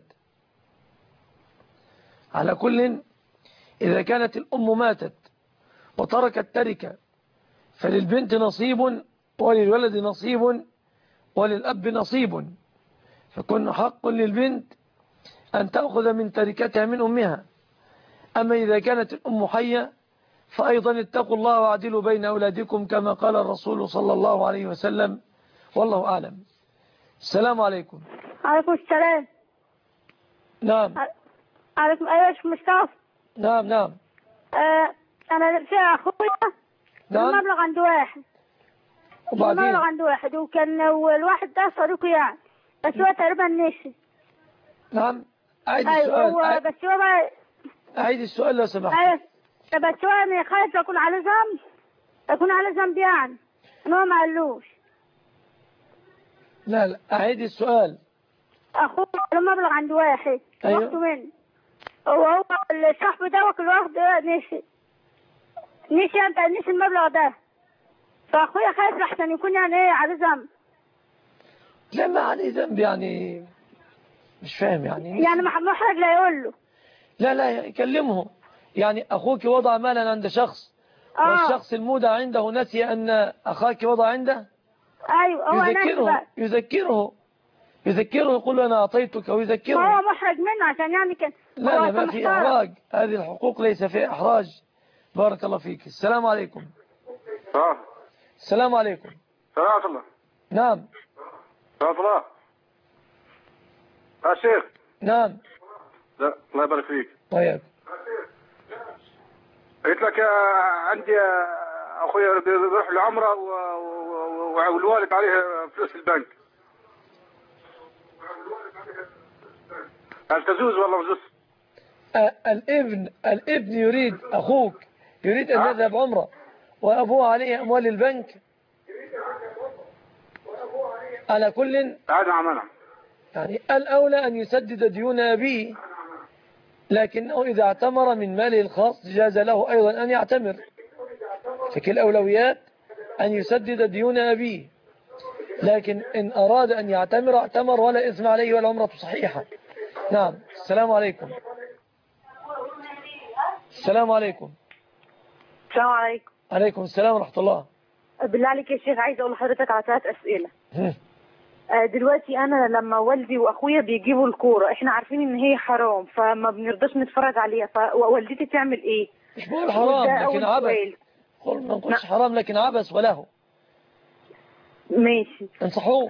على كل إذا كانت الأم ماتت وتركت تركة فللبنت نصيب وللولد نصيب وللأب نصيب، فكن حق للبنت أن تأخذ من تركتها من أمها. أما إذا كانت الأم حية فأيضا اتقوا الله واعدلوا بين أولادكم كما قال الرسول صلى الله عليه وسلم، والله أعلم. السلام عليكم. عليكم السلام. نعم. عليكم. أيوة شيخ مصطفى. نعم نعم. آه أنا في أخويا نعم. المبلغ عند واحد. وبعدين المبلغ عند واحد وكان الواحد ده صديقه يعني، بس هو تقريبا نسي. نعم. أعيد أيوة السؤال. هو بس هو بقى. أعيد السؤال لو سمحت. أيوة بس هو أنا خايف يكون على ذنب، يكون على ذنب يعني إن هو ما قالوش. لا لا أعيد السؤال. أخوه المبلغ عند واحد. أيوة. واخده منه وهو الصاحب ده وكل واحد نسي نسي أنت نسي المبلغ ده، فأخويا خايف لحسن يكون يعني إيه على ذنب. لا ما عليه ذنب يعني، مش فاهم يعني نسي. يعني محرج لا يقول له. لا لا يكلمه، يعني أخوك وضع مالا عند شخص آه. والشخص المودع عنده نسي أن أخاك وضع عنده. أيوة هو يذكره يذكره يذكره يقول له أنا أعطيتك ويذكره. هو محرج منه عشان يعني كان. لا لا ما في إحراج، هذه الحقوق ليس فيها إحراج. بارك الله فيك. السلام عليكم. آه. السلام عليكم. سلام الله. نعم. سلام الله. يا شيخ. نعم. لا الله يبارك فيك. طيب. قلت لك عندي أخويا بيروح لعمرة والوالد عليه فلوس في البنك، هل تجوز ولا مجوز؟ الابن الابن يريد أخوك يريد أن يذهب عمرة وأبوه عليه أموال البنك، على كل نعم يعني الأولى أن يسدد ديون أبيه، لكنه إذا اعتمر من ماله الخاص جاز له أيضا أن يعتمر. فكل الأولويات أن يسدد ديون أبيه، لكن إن أراد أن يعتمر اعتمر ولا إثم عليه والعمرة صحيحة. نعم. السلام عليكم. السلام عليكم. السلام عليكم. عليكم السلام ورحمة الله. بالله عليك يا شيخ عايزة أقول لحضرتك على ثلاث أسئلة. دلوقتي أنا لما والدي وأخويا بيجيبوا الكورة إحنا عارفين إن هي حرام فما بنرضاش نتفرج عليها، فوالدتي تعمل إيه؟ مش بقول حرام لكن عبث. قول ما نقولش حرام لكن عبث وله. ماشي. انصحوه.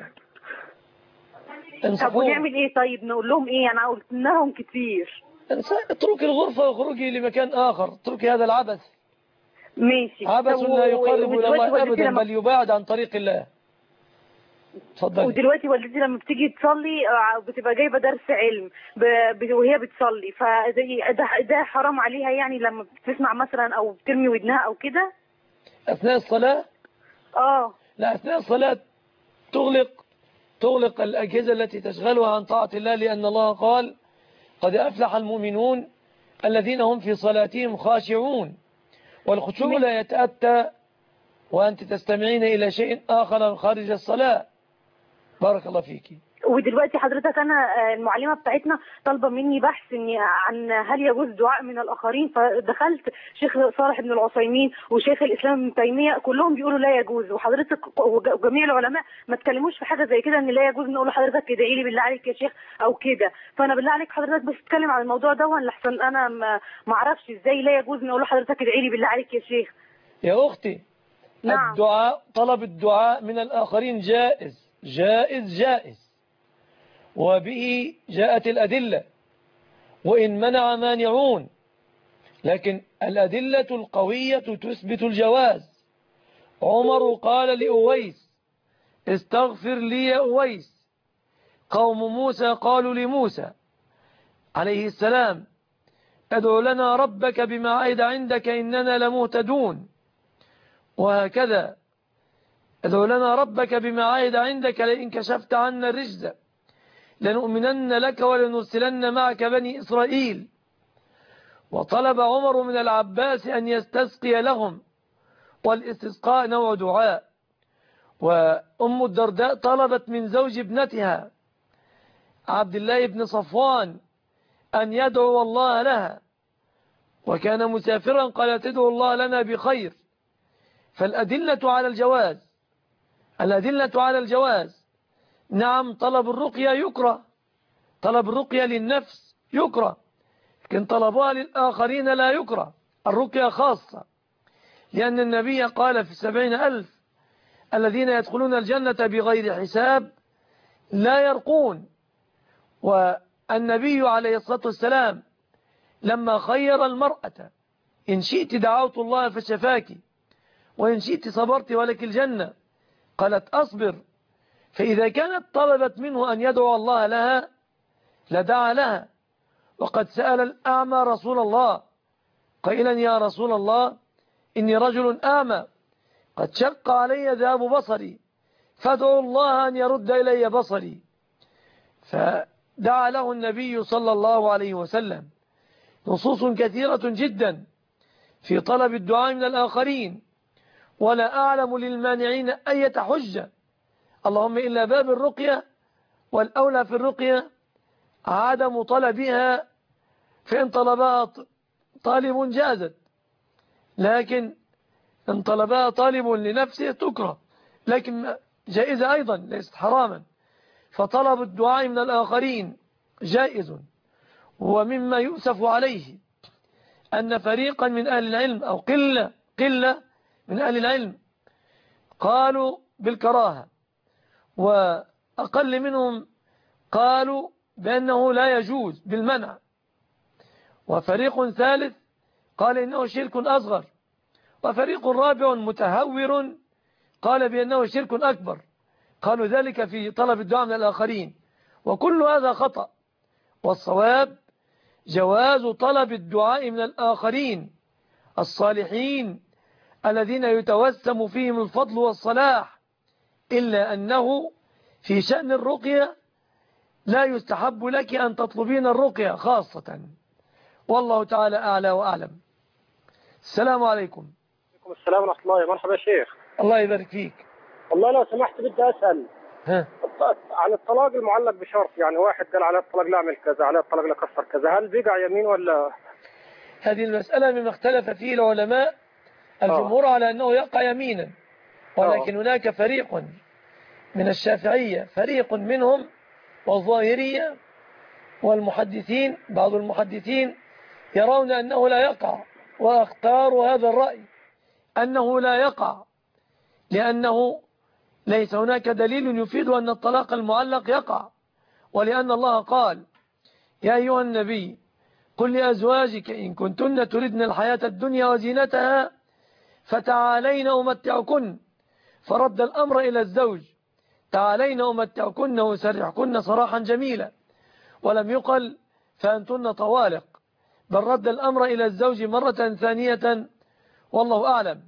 طب ونعمل إيه طيب؟ نقول لهم إيه؟ أنا قلت لهم كتير. اتركي الغرفة وخرجي لمكان آخر، اتركي هذا العبث. ماشي. عبث لا يقرب إلى الله أبدا بل يبعد عن طريق الله. اتفضلي. ودلوقتي والدتي لما بتيجي تصلي بتبقى جايبه درس علم وهي بتصلي، فده ده حرام عليها يعني لما بتسمع مثلا او بترمي ودنها او كده اثناء الصلاه؟ اه لا اثناء الصلاه تغلق تغلق الاجهزه التي تشغلها عن طاعه الله، لان الله قال قد افلح المؤمنون الذين هم في صلاتهم خاشعون، والخشوع لا يتأتى وانت تستمعين الى شيء اخر خارج الصلاه. بارك الله فيكي. ودلوقتي حضرتك أنا المعلمة بتاعتنا طالبة مني بحث إني عن هل يجوز دعاء من الآخرين، فدخلت شيخ صالح بن العثيمين وشيخ الإسلام ابن تيمية كلهم بيقولوا لا يجوز، وحضرتك وجميع العلماء ما تكلموش في حاجة زي كده إن لا يجوز نقول لحضرتك ادعي لي بالله عليك يا شيخ أو كده، فأنا بالله عليك حضرتك بس تتكلم عن الموضوع ده ولا لحسن أنا ما أعرفش إزاي لا يجوز نقول لحضرتك ادعي لي بالله عليك يا شيخ. يا أختي نعم. الدعاء طلب الدعاء من الآخرين جائز جائز جائز، وبه جاءت الأدلة وإن منع مانعون، لكن الأدلة القوية تثبت الجواز. عمر قال لأويس استغفر لي يا أويس، قوم موسى قالوا لموسى عليه السلام ادعو لنا ربك بما عهد عندك إننا لمهتدون، وهكذا ادعو لنا ربك بما عهد عندك لئن كشفت عنا الرجز لنؤمنن لك ولنرسلن معك بني إسرائيل. وطلب عمر من العباس أن يستسقي لهم، والاستسقاء نوع دعاء. وأم الدرداء طلبت من زوج ابنتها عبد الله بن صفوان أن يدعو الله لها، وكان مسافرا، قال تدعو الله لنا بخير. فالأدلة على الجواز، الأدلة على الجواز. نعم، طلب الرقية يكره، طلب الرقية للنفس يكره، لكن طلبها للآخرين لا يكره. الرقية خاصة، لأن النبي قال في السبعين ألف الذين يدخلون الجنة بغير حساب لا يرقون. والنبي عليه الصلاة والسلام لما خير المرأة، إن شئت دعوت الله فشفاك وإن شئت صبرت ولك الجنة، قالت أصبر. فإذا كانت طلبت منه أن يدعو الله لها لدعا لها. وقد سأل الأعمى رسول الله قائلا يا رسول الله إني رجل أعمى قد شق علي ذهاب بصري فادعو الله أن يرد إلي بصري. فدعا له النبي صلى الله عليه وسلم. نصوص كثيرة جدا في طلب الدعاء من الآخرين، ولا أعلم للمانعين أي حجة، اللهم إلا باب الرقية، والأولى في الرقية عدم طلبها، فإن طلبها طالب جازت، لكن إن طلبها طالب لنفسه تكره، لكن جائزة أيضا ليست حراما. فطلب الدعاء من الآخرين جائز. ومما يؤسف عليه أن فريقا من أهل العلم أو قلة قلة من أهل العلم قالوا بالكراهة، وأقل منهم قالوا بأنه لا يجوز بالمنع، وفريق ثالث قال إنه شرك أصغر، وفريق رابع متهور قال بأنه شرك أكبر. قالوا ذلك في طلب الدعاء من الآخرين، وكل هذا خطأ. والصواب جواز طلب الدعاء من الآخرين الصالحين الذين يتوسم فيهم الفضل والصلاح، إلا أنه في شأن الرقية لا يستحب لك أن تطلبين الرقية خاصة، والله تعالى أعلى وأعلم. السلام عليكم. عليكم السلام ورحمة الله. مرحبا يا شيخ. الله يبارك فيك. والله لو سمحت بدي أسأل ها. عن الطلاق المعلق بشرط، يعني واحد قال على الطلاق لا أعمل كذا، على الطلاق لا كفر كذا، هل بيقع يمين ولا؟ هذه المسألة مما اختلف فيه العلماء. الجمهور على أنه يقع يمينا، ولكن هناك فريق من الشافعية، فريق منهم والظاهرية والمحدثين، بعض المحدثين يرون أنه لا يقع، واختار هذا الرأي أنه لا يقع، لأنه ليس هناك دليل يفيد أن الطلاق المعلق يقع، ولأن الله قال يا أيها النبي قل لأزواجك إن كنتن تردن الحياة الدنيا وزينتها فتعالين أمتعكن، فرد الأمر إلى الزوج تعالين أمتعكن وسرحكن صراحا جميلا، ولم يقل فأنتن طوالق، بل رد الأمر إلى الزوج مرة ثانية، والله أعلم.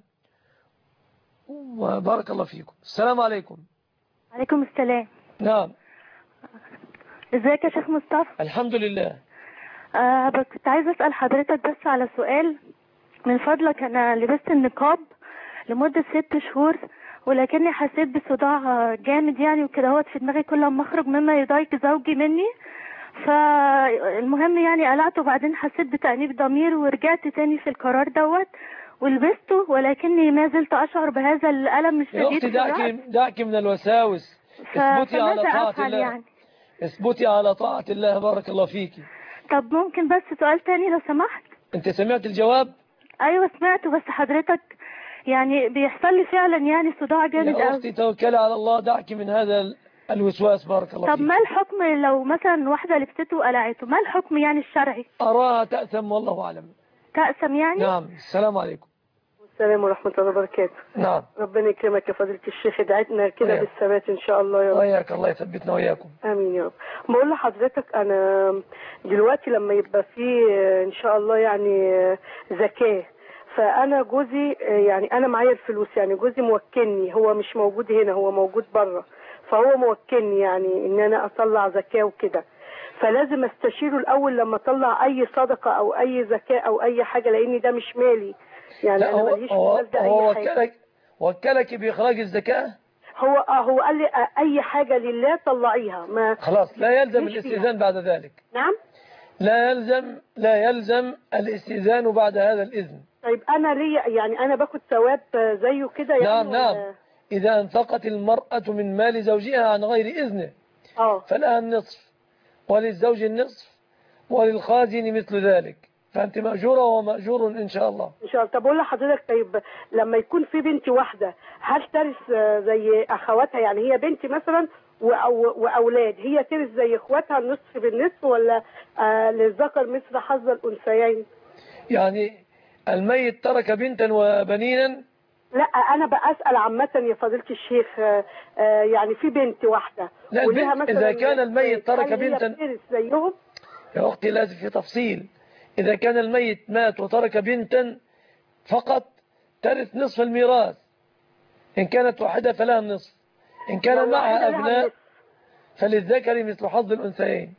وبارك الله فيكم. السلام عليكم. عليكم السلام. نعم. ازيك يا شيخ مصطفى؟ الحمد لله. آه كنت عايزة أسأل حضرتك بس على سؤال من فضلك. أنا لبست النقاب لمدة ست شهور، ولكني حسيت بصداع جامد يعني وكده هوت في دماغي كل ما أخرج مما يضايق زوجي مني. فالمهم يعني قلعته، وبعدين حسيت بتأنيب ضمير ورجعت تاني في القرار دوت ولبسته، ولكني ما زلت أشعر بهذا الألم الشديد. يا أختي دعك, دعك من الوساوس، اثبتي على طاعة الله يعني. اثبتي على طاعة الله. بارك الله فيكي. طب ممكن بس سؤال تاني لو سمحت؟ انت سمعت الجواب؟ ايوه سمعته، بس حضرتك يعني بيحصل لي فعلا يعني صداع جامد قوي. يا اختي توكلي على الله، دعك من هذا الوسواس. بارك الله فيك. طب ما الحكم لو مثلا واحدة لبسته وقلعته، ما الحكم يعني الشرعي؟ اراها تأثم والله اعلم. تأثم يعني؟ نعم. السلام عليكم. السلام ورحمة الله وبركاته. نعم. ربنا يكرمك يا فضيلة الشيخ، ادعتنا كده بالثبات ان شاء الله يا رب. وياك، الله يثبتنا وياكم. امين يا رب. بقول لحضرتك انا دلوقتي لما يبقى في ان شاء الله يعني زكاة، فانا جوزي يعني انا معايا الفلوس، يعني جوزي موكلني، هو مش موجود هنا، هو موجود بره، فهو موكلني يعني ان انا اطلع زكاه وكده. فلازم استشيره الاول لما اطلع اي صدقه او اي زكاه او اي حاجه، لان ده مش مالي، يعني لا انا هو ماليش في هو, المال ده هو اي حاجه. وكلك وكلك بإخراج الزكاة. هو اه هو قال لي آه اي حاجه لله طلعيها، ما خلاص لا يلزم مش الاستئذان فيها. بعد ذلك. نعم. لا يلزم لا يلزم الاستئذان بعد هذا الإذن. طيب انا ليا يعني انا باخد ثواب زيه كده يعني؟ نعم ولا؟ نعم، إذا أنفقت المرأة من مال زوجها عن غير إذنه اه فلها النصف، وللزوج النصف، وللخازن مثل ذلك، فأنت مأجورة ومأجور إن شاء الله. ان شاء الله. طب اقول لحضرتك، طيب لما يكون في بنت واحده هل ترث زي اخواتها؟ يعني هي بنتي مثلا واولاد، هي ترث زي اخواتها النصف بالنصف، ولا آه للذكر مثل حظ الانثيين؟ يعني الميت ترك بنتا وبنينا؟ لا انا بسال عامه يا فضيله الشيخ. آه آه يعني في بنت واحده لا وليها البنت مثلا، اذا كان الميت ترك هل بنتا هي بترث زيهم؟ يا اختي لازم في تفصيل. اذا كان الميت مات وترك بنتا فقط ترث نصف الميراث، ان كانت واحده فلها النصف، ان كان معها ابناء فللذكر مثل حظ الانثيين.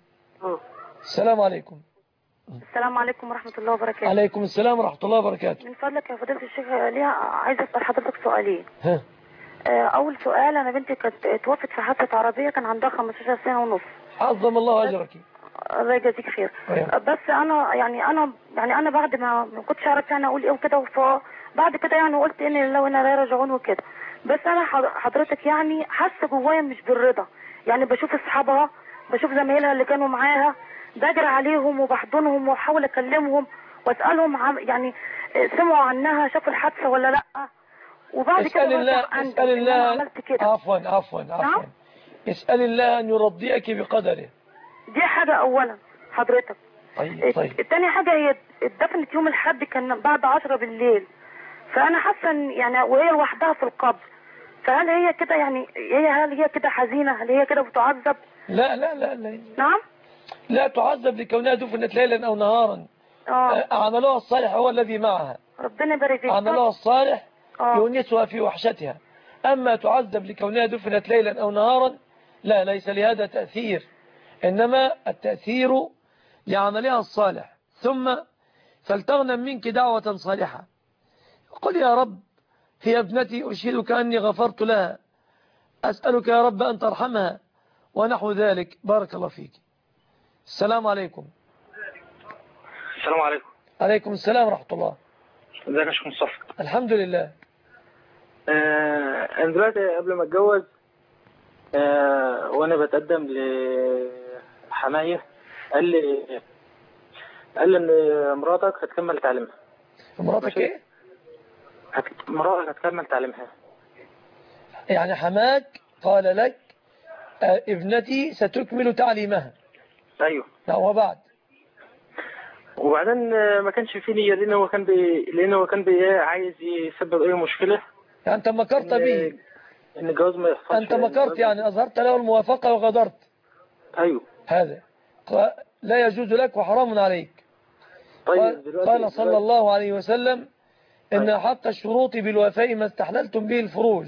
السلام عليكم. السلام عليكم ورحمة الله وبركاته. عليكم السلام ورحمة الله وبركاته. من فضلك يا فضيلة الشيخ ليها عايزة أسأل حضرتك سؤالين. ها. أول سؤال، أنا بنتي كانت توفت في حادثة عربية، كان عندها خمستاشر سنة ونص. عظم الله أجرك. الله يجازيك خير. بس أنا يعني أنا يعني أنا بعد ما ما كنتش أعرف يعني أقول إيه وكده، فبعد كده يعني قلت إن لو أنا لا راجعون وكده. بس أنا حضرتك يعني حاسة جوايا مش بالرضا، يعني بشوف أصحابها، بشوف زمايلها اللي كانوا معاها، بجري عليهم وبحضنهم واحاول اكلمهم واسالهم عم يعني سمعوا عنها، شافوا الحادثه ولا لا، وبعد كده اسال الله اسال الله عملت كده. عفوا عفوا عفوا اسال الله ان يرضيك بقدره. دي حاجه اولا حضرتك. طيب طيب. الثاني حاجه، هي اتدفنت يوم الاحد كان بعد عشرة بالليل، فانا حاسه يعني وهي لوحدها في القبر، فهل هي كده يعني هي هل هي كده حزينه؟ هل هي كده بتعذب؟ لا لا لا لا. نعم. لا تعذب لكونها دفنت ليلا أو نهارا. آه. عملها الصالح هو الذي معها. ربنا يبارك فيك. عملها الصالح آه. يونسها في وحشتها. أما تعذب لكونها دفنت ليلا أو نهارا لا، ليس لهذا تأثير، إنما التأثير لعملها الصالح. ثم فلتغنم منك دعوة صالحة، قل يا رب هي ابنتي أشهدك أني غفرت لها، أسألك يا رب أن ترحمها ونحو ذلك. بارك الله فيك. السلام عليكم. السلام عليكم. عليكم السلام ورحمة الله. ازيك يا شيخ مصطفى؟ الحمد لله. آه انا دلوقتي قبل ما اتجوز آه وانا بتقدم لحماية، قال لي قال لي ان مراتك هتكمل تعليمها. مراتك ايه؟ هت... مراتك هتكمل تعليمها. يعني حماك قال لك آه ابنتي ستكمل تعليمها. ايوه. لا وبعد وبعدين ما كانش في نية، لأنه هو كان بي... لأنه هو كان بي... عايز يسبب أي مشكلة. يعني أنت مكرت إن... به إن الجواز ما يحصلش. أنت مكرت يعني أظهرت له الموافقة وغدرت. أيوه. هذا لا يجوز لك وحرام عليك. طيب دلوقتي قال صلى دلوقتي. الله عليه وسلم إن طيب. حق الشروط بالوفاء ما استحللتم به الفروج.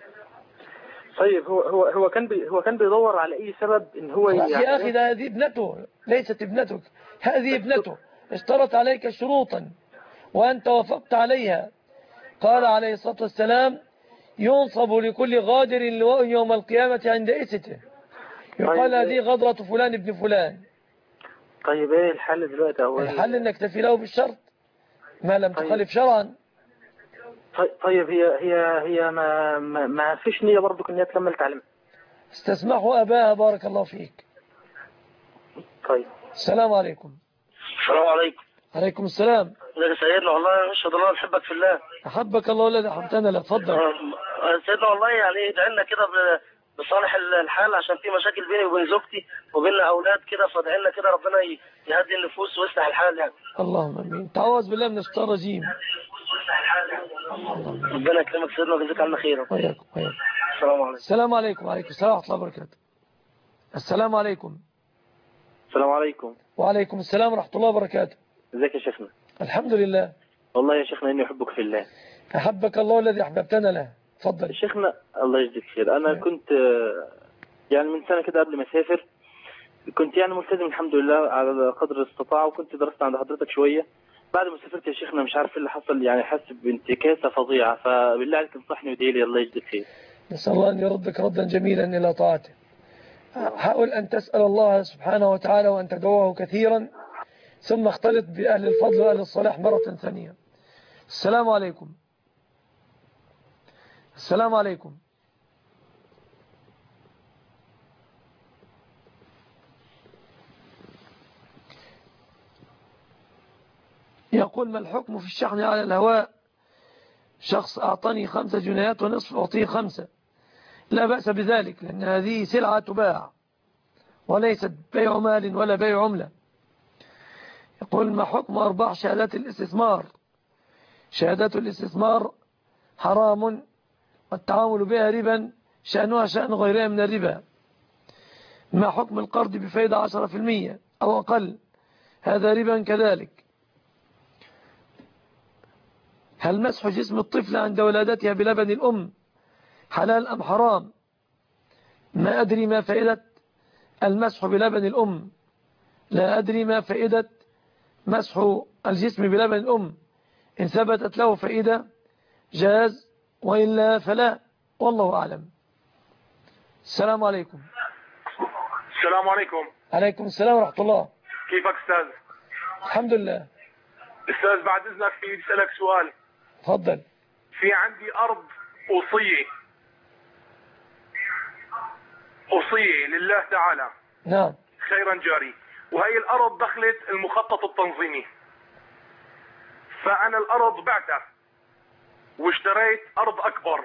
طيب هو هو هو كان بي هو كان بيدور على أي سبب إن هو يعني يا أخي ده هذه ابنته ليست ابنتك، هذه ابنته اشترط عليك شروطا وأنت وافقت عليها. قال عليه الصلاة والسلام ينصب لكل غادر لواء يوم القيامة عند إسته، يقال هذه غدرة فلان ابن فلان. طيب ايه الحل دلوقتي؟ أول الحل انك تفي له بالشرط ما لم طيب. تخالف شرعا. طيب هي هي هي ما ما, ما فيش نية برضك ان هي تكمل تعليمها. استسمحوا أباها. بارك الله فيك. طيب. السلام عليكم. السلام عليكم. عليكم السلام. ازيك يا سيدنا؟ والله اشهد الله بحبك في الله. احبك الله الذي احببتنا. لا اتفضل. سيدنا والله يعني ادعي لنا كده بصالح الحال، عشان في مشاكل بيني وبين زوجتي وبين اولاد كده، فادعي لنا كده ربنا يهدي النفوس ويصلح الحال يعني. اللهم امين. تعوذ بالله من الشيطان الرجيم. ربنا يكرمك سيدنا ويجزيك عنا خيرا. وياكم وياكم. السلام عليكم. السلام عليكم. وعليكم السلام ورحمة الله وبركاته. السلام عليكم. السلام عليكم. وعليكم السلام ورحمة الله وبركاته. ازيك يا شيخنا؟ الحمد لله. والله يا شيخنا إني أحبك في الله. أحبك الله الذي أحببتنا له. تفضل. شيخنا الله يجزيك خير. أنا كنت يعني من سنة كده قبل ما أسافر كنت يعني ملتزم الحمد لله على قدر الاستطاعة، وكنت درست عند حضرتك شوية. بعد ما سافرت يا شيخنا مش عارف اللي حصل، يعني حاسس بانتكاسة فظيعة، فبالله عليك انصحني وادعي لي الله يجزيك خير. نسأل الله أن يردك ردا جميلا إلى طاعته. حاول أن تسأل الله سبحانه وتعالى وأن تدعوه كثيرا، ثم اختلط بأهل الفضل وأهل الصلاح مرة ثانية. السلام عليكم. السلام عليكم. يقول: ما الحكم في الشحن على الهواء؟ شخص أعطاني خمسة جنيهات ونصف أعطيه خمسة. لا بأس بذلك، لأن هذه سلعة تباع وليست بيع مال ولا بيع عملة. يقول: ما حكم أرباح شهادات الاستثمار؟ شهادات الاستثمار حرام والتعامل بها ربا، شأنها شأن غيرها من الربا. ما حكم القرض بفائدة عشرة في المية أو أقل؟ هذا ربا كذلك. هل مسح جسم الطفل عند ولادتها بلبن الأم حلال أم حرام؟ ما أدري ما فائدة المسح بلبن الأم، لا أدري ما فائدة مسح الجسم بلبن الأم. إن ثبتت له فائدة جاز، وإلا فلا، والله أعلم. السلام عليكم. السلام عليكم. عليكم السلام ورحمة الله. كيفك أستاذ؟ الحمد لله. أستاذ بعد إذنك في أسألك سؤال. تفضل. في عندي أرض وصية وصية لله تعالى. نعم. خيرا جاري. وهي الأرض دخلت المخطط التنظيمي، فأنا الأرض بعتها واشتريت أرض أكبر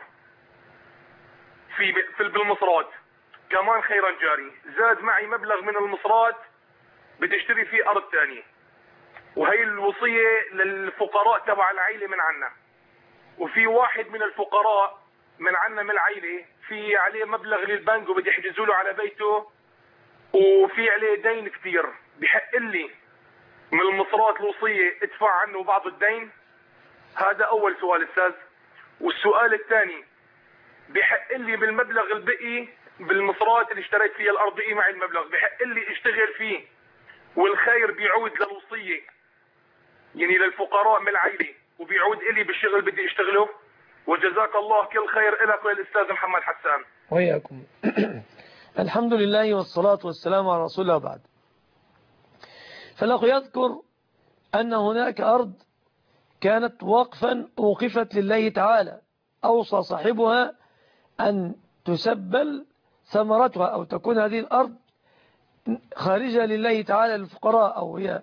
في في بالمصرات كمان خيرا جاري. زاد معي مبلغ من المصرات بدي اشتري فيه أرض ثانية، وهي الوصية للفقراء تبع العيلة من عنا. وفي واحد من الفقراء من عنا من العيلة في عليه مبلغ للبنك وبدي يحجزوا له على بيته، وفي عليه دين كثير. بحق لي من المصرات الوصية ادفع عنه بعض الدين؟ هذا أول سؤال أستاذ. والسؤال الثاني، بحق لي بالمبلغ البقي بالمصرات اللي اشتريت فيها الأرض بقي معي المبلغ، بحق لي اشتغل فيه والخير بيعود للوصية يعني للفقراء من العيلة وبيعود إلي بالشغل بدي اشتغله؟ وجزاك الله كل خير إلك وللأستاذ محمد حسان. وياكم. الحمد لله والصلاة والسلام على رسول الله. بعد فالأخ يذكر أن هناك أرض كانت وقفا أوقفت لله تعالى، أوصى صاحبها أن تسبل ثمرتها أو تكون هذه الأرض خارجة لله تعالى للفقراء، أو هي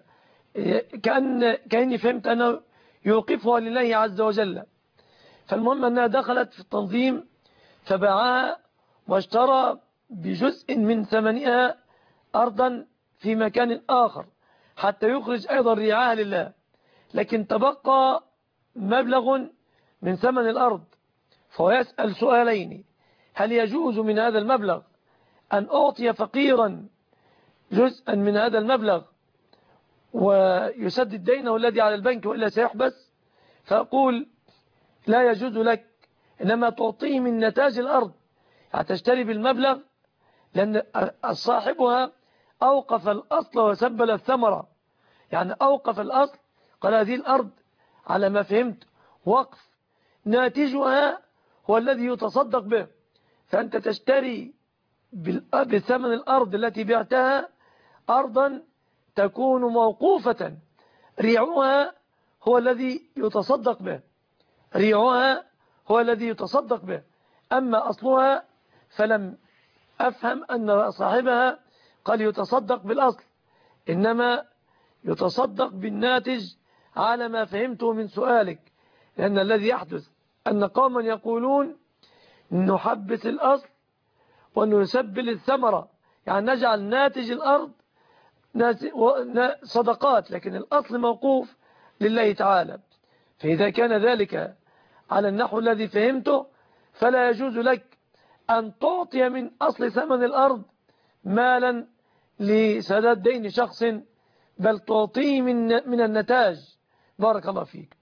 كأن كأني فهمت أنه يوقفها لله عز وجل. فالمهم أنها دخلت في التنظيم فباعها واشترى بجزء من ثمنها أرضا في مكان آخر حتى يخرج أيضا ريعها لله، لكن تبقى مبلغ من ثمن الأرض. فهو يسأل سؤالين: هل يجوز من هذا المبلغ أن أعطي فقيرا جزءا من هذا المبلغ ويسدد دينه الذي على البنك وإلا سيحبس؟ فأقول لا يجوز لك، إنما تعطيه من نتاج الأرض، هتشتري بالمبلغ، لأن صاحبها أوقف الأصل وسبل الثمرة. يعني أوقف الأصل، قال هذه الأرض على ما فهمت وقف، ناتجها هو الذي يتصدق به. فأنت تشتري بثمن الأرض التي بعتها أرضا تكون موقوفة، ريعها هو الذي يتصدق به، ريعها هو الذي يتصدق به. أما أصلها فلم أفهم أن صاحبها قال يتصدق بالأصل، إنما يتصدق بالناتج على ما فهمته من سؤالك. لأن الذي يحدث أن قوما يقولون نحبس الأصل ونسبل الثمرة، يعني نجعل ناتج الأرض صدقات لكن الأصل موقوف لله تعالى. فإذا كان ذلك على النحو الذي فهمته فلا يجوز لك أن تعطي من أصل ثمن الأرض مالا لسداد دين شخص، بل تعطيه من من النتاج. بارك الله فيك.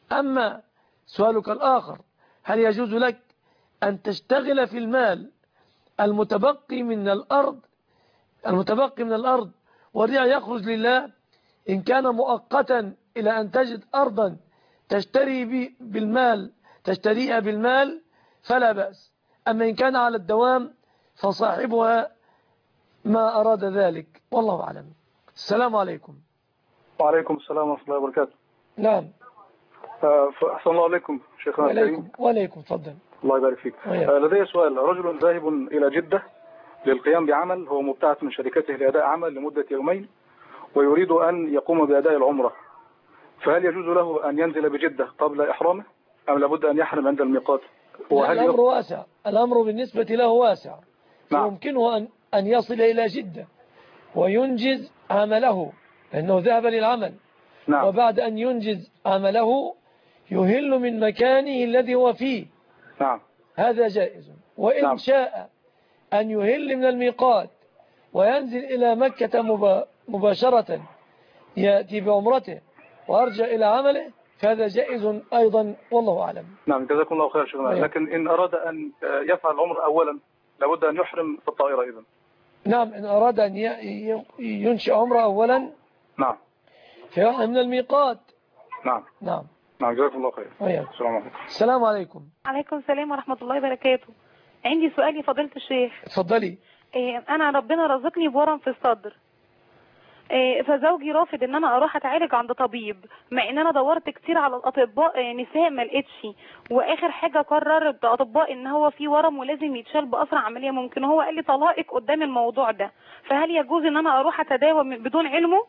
أما سؤالك الآخر هل يجوز لك أن تشتغل في المال المتبقي من الأرض المتبقي من الأرض والريع يخرج لله؟ إن كان مؤقتا إلى أن تجد أرضا تشتري بالمال تشتريها بالمال فلا بأس، أما إن كان على الدوام فصاحبها ما أراد ذلك، والله أعلم. السلام عليكم. وعليكم السلام ورحمة الله وبركاته. نعم. أحسن الله عليكم شيخنا الكريم. وعليكم تفضل. الله يبارك فيك. لدي سؤال. رجل ذاهب إلى جدة للقيام بعمل، هو مبتعث من شركته لأداء عمل لمدة يومين ويريد أن يقوم بأداء العمرة، فهل يجوز له أن ينزل بجدة قبل إحرامه أم لابد أن يحرم عند الميقات؟ الأمر واسع، الأمر بالنسبة له واسع. نعم. يمكنه أن أن يصل إلى جدة وينجز عمله لأنه ذهب للعمل. نعم. وبعد أن ينجز عمله يهل من مكانه الذي هو فيه. نعم. هذا جائز. وإن نعم. شاء أن يهل من الميقات وينزل إلى مكة مباشرة يأتي بعمرته وأرجع إلى عمله فهذا جائز أيضا، والله أعلم. نعم جزاكم الله خير شيخنا. لكن إن أراد أن يفعل العمر أولا لابد أن يحرم في الطائرة إذن. نعم إن أراد أن ينشئ عمره أولا نعم فيحرم من الميقات. نعم نعم نعم جزاكم الله خير. وياك. السلام عليكم. السلام عليكم. عليكم السلام ورحمة الله وبركاته. عندي سؤال يا فضيلة الشيخ. اتفضلي. إيه أنا ربنا رزقني بورم في الصدر، إيه فزوجي رافض ان انا اروح اتعالج عند طبيب، مع ان انا دورت كتير على الاطباء إيه نساء ما لقيتش، واخر حاجه قرر الاطباء ان هو في ورم ولازم يتشال باسرع عمليه ممكن. هو قال لي طلائق قدام الموضوع ده، فهل يجوز ان انا اروح اتداوى بدون علمه؟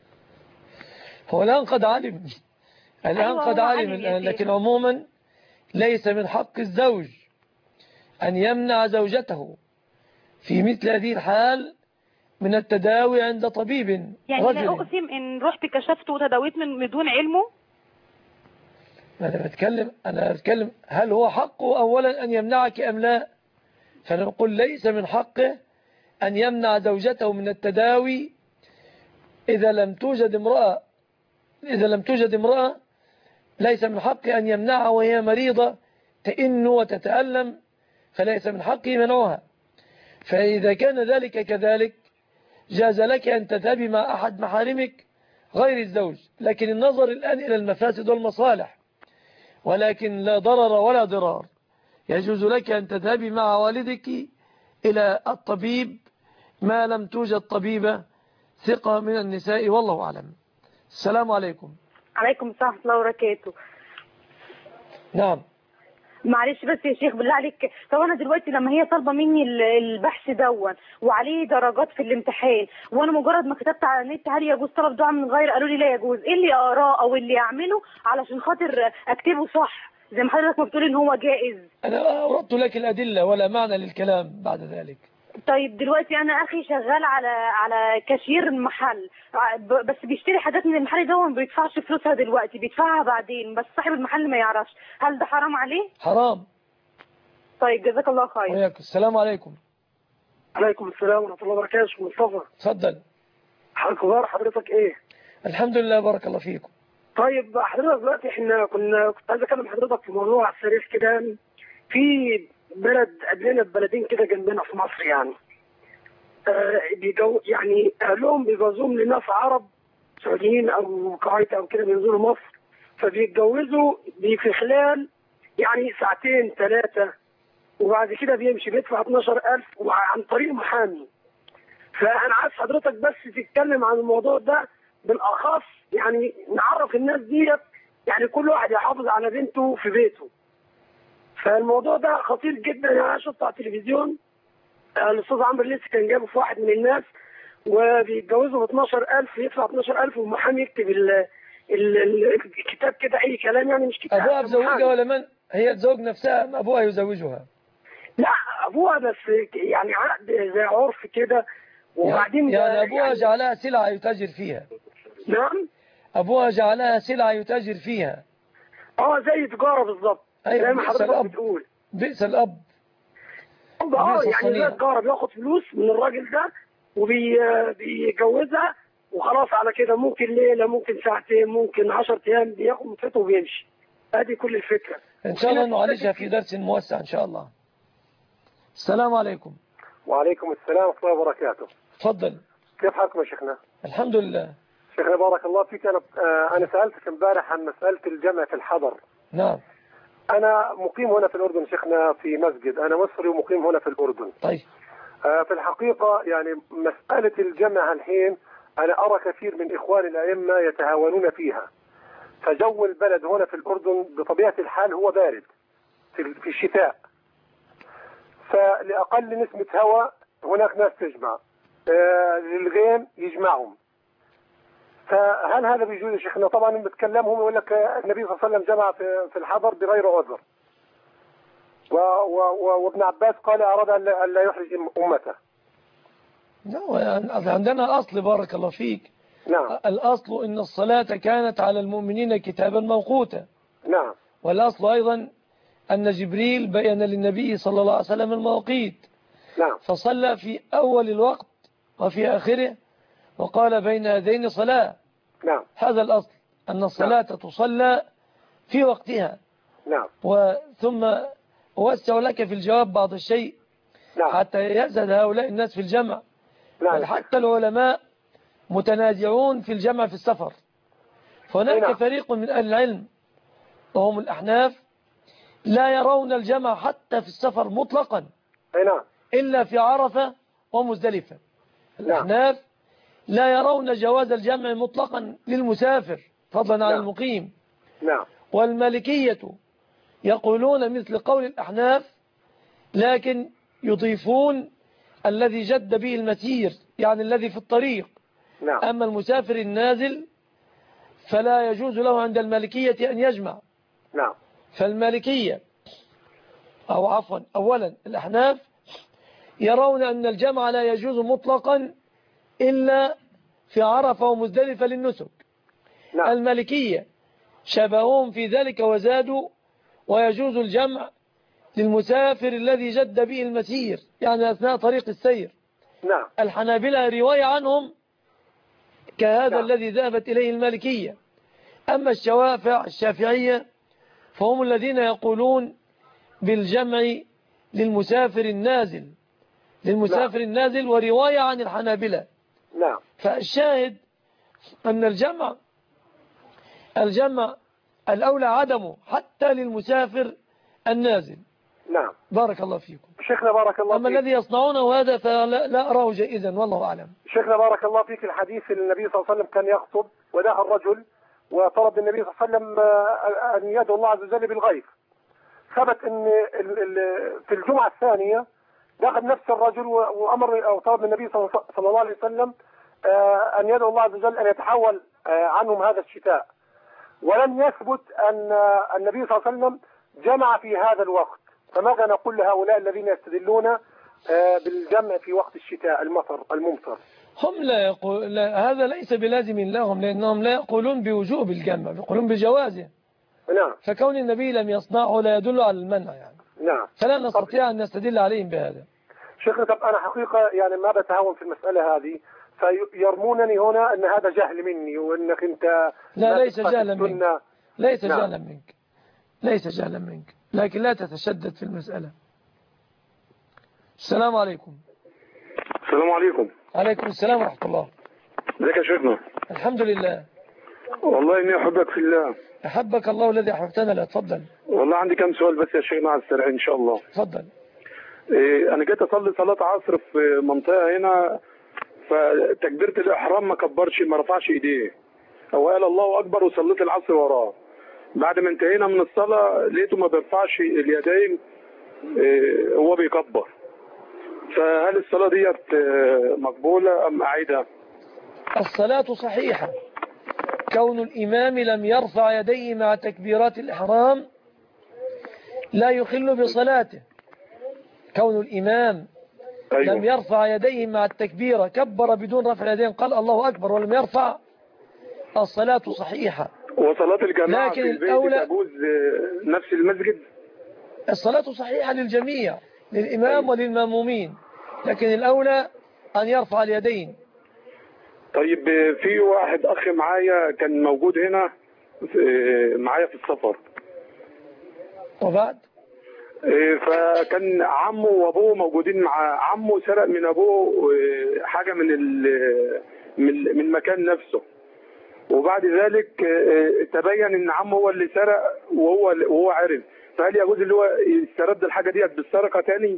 هو الان قد علم الان أيوة قد علم, علم لكن عموما ليس من حق الزوج ان يمنع زوجته في مثل هذه الحال من التداوي عند طبيب. يعني رجل. لا أقسم إن رحت كشفت وتداويت من بدون علمه؟ أنا بتكلم أنا بتكلم هل هو حقه أولا أن يمنعك أم لا؟ فأنا بقول ليس من حقه أن يمنع زوجته من التداوي إذا لم توجد امرأة إذا لم توجد امرأة ليس من حقه أن يمنعها وهي مريضة تئن وتتألم، فليس من حقه منعها. فإذا كان ذلك كذلك جاز لك أن تذهبي مع أحد محارمك غير الزوج، لكن النظر الآن إلى المفاسد والمصالح، ولكن لا ضرر ولا ضرار. يجوز لك أن تذهبي مع والدك إلى الطبيب ما لم توجد طبيبة ثقة من النساء، والله أعلم. السلام عليكم. عليكم السلام ورحمة الله وبركاته. نعم معلش بس يا شيخ بالله عليك، طب انا دلوقتي لما هي طالبه مني البحث دون وعليه درجات في الامتحان، وانا مجرد ما كتبت على النت هل يجوز طلب دعاء من غير، قالوا لي لا يجوز، ايه اللي اقراه او اللي اعمله علشان خاطر اكتبه صح زي ما حضرتك ما بتقولي ان هو جائز؟ انا اوردت لك الادله ولا معنى للكلام بعد ذلك. طيب دلوقتي انا اخي شغال على على كاشير محل، بس بيشتري حاجات من المحل ده وما بيدفعش فلوسها دلوقتي، بيدفعها بعدين، بس صاحب المحل ما يعرفش، هل ده حرام عليه؟ حرام. طيب جزاك الله خير. وياك. السلام عليكم. عليكم السلام ورحمه الله وبركاته. مصطفى اتفضل. اخبار حضرتك ايه؟ الحمد لله بارك الله فيكم. طيب حضرتك دلوقتي احنا كنا كنت عايز اكلم حضرتك في موضوع على السريع كده. في بلد قبلنا ببلدين كده جنبنا في مصر يعني آه بيجو يعني اهلهم بيجوزوهم لناس عرب سعوديين او كويت او كده بينزلوا مصر، فبيتجوزوا في خلال يعني ساعتين ثلاثه، وبعد كده بيمشي بيدفع اتناشر ألف وعن طريق محامي. فانا عايز حضرتك بس تتكلم عن الموضوع ده بالاخص، يعني نعرف الناس ديت يعني كل واحد يحافظ على بنته في بيته. فالموضوع ده خطير جدا. يعني انا شفته على التلفزيون الاستاذ عمرو لسه كان جابه في واحد من الناس وبيتجوزوا ب اتناشر ألف، يدفع اتناشر ألف والمحامي يكتب ال الكتاب كده اي كلام، يعني مش كتاب. ابوها بزوجها ولا من؟ هي تزوج نفسها ام ابوها يزوجها؟ لا ابوها بس يعني عقد زي عرف كده، وبعدين يعني ابوها يعني جعلها سلعه يتاجر فيها. نعم ابوها جعلها سلعه يتاجر فيها. اه زي تجاره بالظبط. أيوة زي ما حضرتك بتقول. بئس الاب. اه يعني زي تجاره، بياخد فلوس من الراجل ده وبيجوزها وخلاص على كده، ممكن ليله ممكن ساعتين ممكن عشر ايام بياخد مفتته وبيمشي. هذه كل الفكرة. إن شاء الله نعالجها في درس موسع إن شاء الله. السلام عليكم. وعليكم السلام ورحمة الله وبركاته. تفضل. كيف حالكم يا شيخنا؟ الحمد لله. شيخنا بارك الله فيك. أنا أنا سألتك امبارح عن مسألة الجمع في الحضر. نعم. أنا مقيم هنا في الأردن شيخنا في مسجد، أنا مصري ومقيم هنا في الأردن. طيب. في الحقيقة يعني مسألة الجمع الحين أنا أرى كثير من إخوان الأئمة يتهاونون فيها. فجو البلد هنا في الأردن بطبيعة الحال هو بارد في الشتاء، فلأقل نسمة هواء هناك ناس تجمع، للغيم يجمعهم. فهل هذا بيجوز يا شيخنا؟ طبعا بتكلمهم يقول لك النبي صلى الله عليه وسلم جمع في الحضر بغير عذر، وابن عباس قال أراد أن لا يحرج أمته. نعم. عندنا أصل بارك الله فيك. نعم. الأصل إن الصلاة كانت على المؤمنين كتابا موقوتا. نعم. والأصل أيضا أن جبريل بيّن للنبي صلى الله عليه وسلم المواقيت. نعم. فصلى في أول الوقت وفي آخره وقال بين هذين صلاة. نعم. هذا الأصل أن الصلاة نعم. تصلى في وقتها. نعم. وثم أوسع لك في الجواب بعض الشيء. نعم. حتى يزهد هؤلاء الناس في الجمع. نعم. حتى العلماء متنازعون في الجمع في السفر. فهناك نعم. فريق من أهل العلم وهم الأحناف لا يرون الجمع حتى في السفر مطلقا نعم. إلا في عرفة ومزدلفة. الأحناف لا يرون جواز الجمع مطلقا للمسافر فضلا عن نعم. المقيم. نعم. والمالكية يقولون مثل قول الأحناف لكن يضيفون الذي جد به المسير يعني الذي في الطريق. نعم. أما المسافر النازل فلا يجوز له عند المالكية أن يجمع. نعم. فالمالكية أو عفوا أولا الأحناف يرون أن الجمع لا يجوز مطلقا إلا في عرفة ومزدلفة للنسك. نعم. المالكية شبههم في ذلك وزادوا ويجوز الجمع للمسافر الذي جد به المسير يعني أثناء طريق السير. نعم. الحنابلة رواية عنهم كهذا نعم. الذي ذهبت إليه المالكية. أما الشوافع الشافعية فهم الذين يقولون بالجمع للمسافر النازل للمسافر نعم. النازل ورواية عن الحنابلة. نعم. فالشاهد أن الجمع الجمع الأولى عدمه حتى للمسافر النازل. نعم. بارك الله فيكم. شيخنا بارك الله أما فيك. الذي يصنعونه هذا فلا لا أراه جائزا والله أعلم. شيخنا بارك الله فيك. الحديث النبي صلى الله عليه وسلم كان يخطب ودعا الرجل وطلب النبي صلى الله عليه وسلم أن يدعو الله عز وجل بالغيث. ثبت أن في الجمعة الثانية دخل نفس الرجل وأمر أو طلب النبي صلى الله عليه وسلم أن يدعو الله عز وجل أن يتحول عنهم هذا الشتاء، ولم يثبت أن النبي صلى الله عليه وسلم جمع في هذا الوقت. فماذا نقول لهؤلاء الذين يستدلون بالجمع في وقت الشتاء المطر الممطر؟ هم لا يقول لا هذا ليس بلازم لهم لأنهم لا يقولون بوجوب الجمع يقولون بجوازه. نعم. فكون النبي لم يصنعه لا يدل على المنع يعني. نعم. فلا نستطيع أن نستدل عليهم بهذا. شيخنا طب أنا حقيقة يعني ما بتهاون في المسألة هذه فيرمونني هنا أن هذا جهل مني وأنك أنت لا ليس جهلا منك ليس نعم. جهلا منك ليس جهلا منك لكن لا تتشدد في المسألة. السلام عليكم. السلام عليكم. عليكم السلام ورحمة الله. ازيك يا شيخنا؟ الحمد لله. والله إني أحبك في الله. أحبك الله الذي أحببتنا. لا تفضل. والله عندي كم سؤال بس يا شيخنا على السريع إن شاء الله. تفضل. إيه أنا جيت أصلي صلاة عصر في منطقة هنا فتكبيرة الإحرام ما كبرش ما رفعش إيديه هو قال الله أكبر وصليت العصر وراه. بعد ما انتهينا من الصلاة لقيته ما بيرفعش اليدين إيه هو بيكبر. فهل الصلاة ديت مقبولة أم أعيدها؟ الصلاة صحيحة. كون الإمام لم يرفع يديه مع تكبيرات الإحرام لا يخل بصلاته. كون الإمام أيوة. لم يرفع يديه مع التكبيرة كبر بدون رفع يدين قال الله أكبر ولم يرفع الصلاة صحيحة. وصلاة الجماعة لكن في البيت الأولى تجوز نفس المسجد؟ الصلاة صحيحة للجميع للإمام أيوة. وللمامومين لكن الأولى أن يرفع اليدين. طيب في واحد أخ معايا كان موجود هنا معايا في السفر وبعد إيه، فكان عمه وابوه موجودين مع عمه، سرق من ابوه إيه، حاجه من ال- من من مكان نفسه، وبعد ذلك إيه، تبين ان عمه هو اللي سرق وهو وهو عرف. فهل يجوز اللي هو يسترد الحاجه ديت بالسرقه تاني؟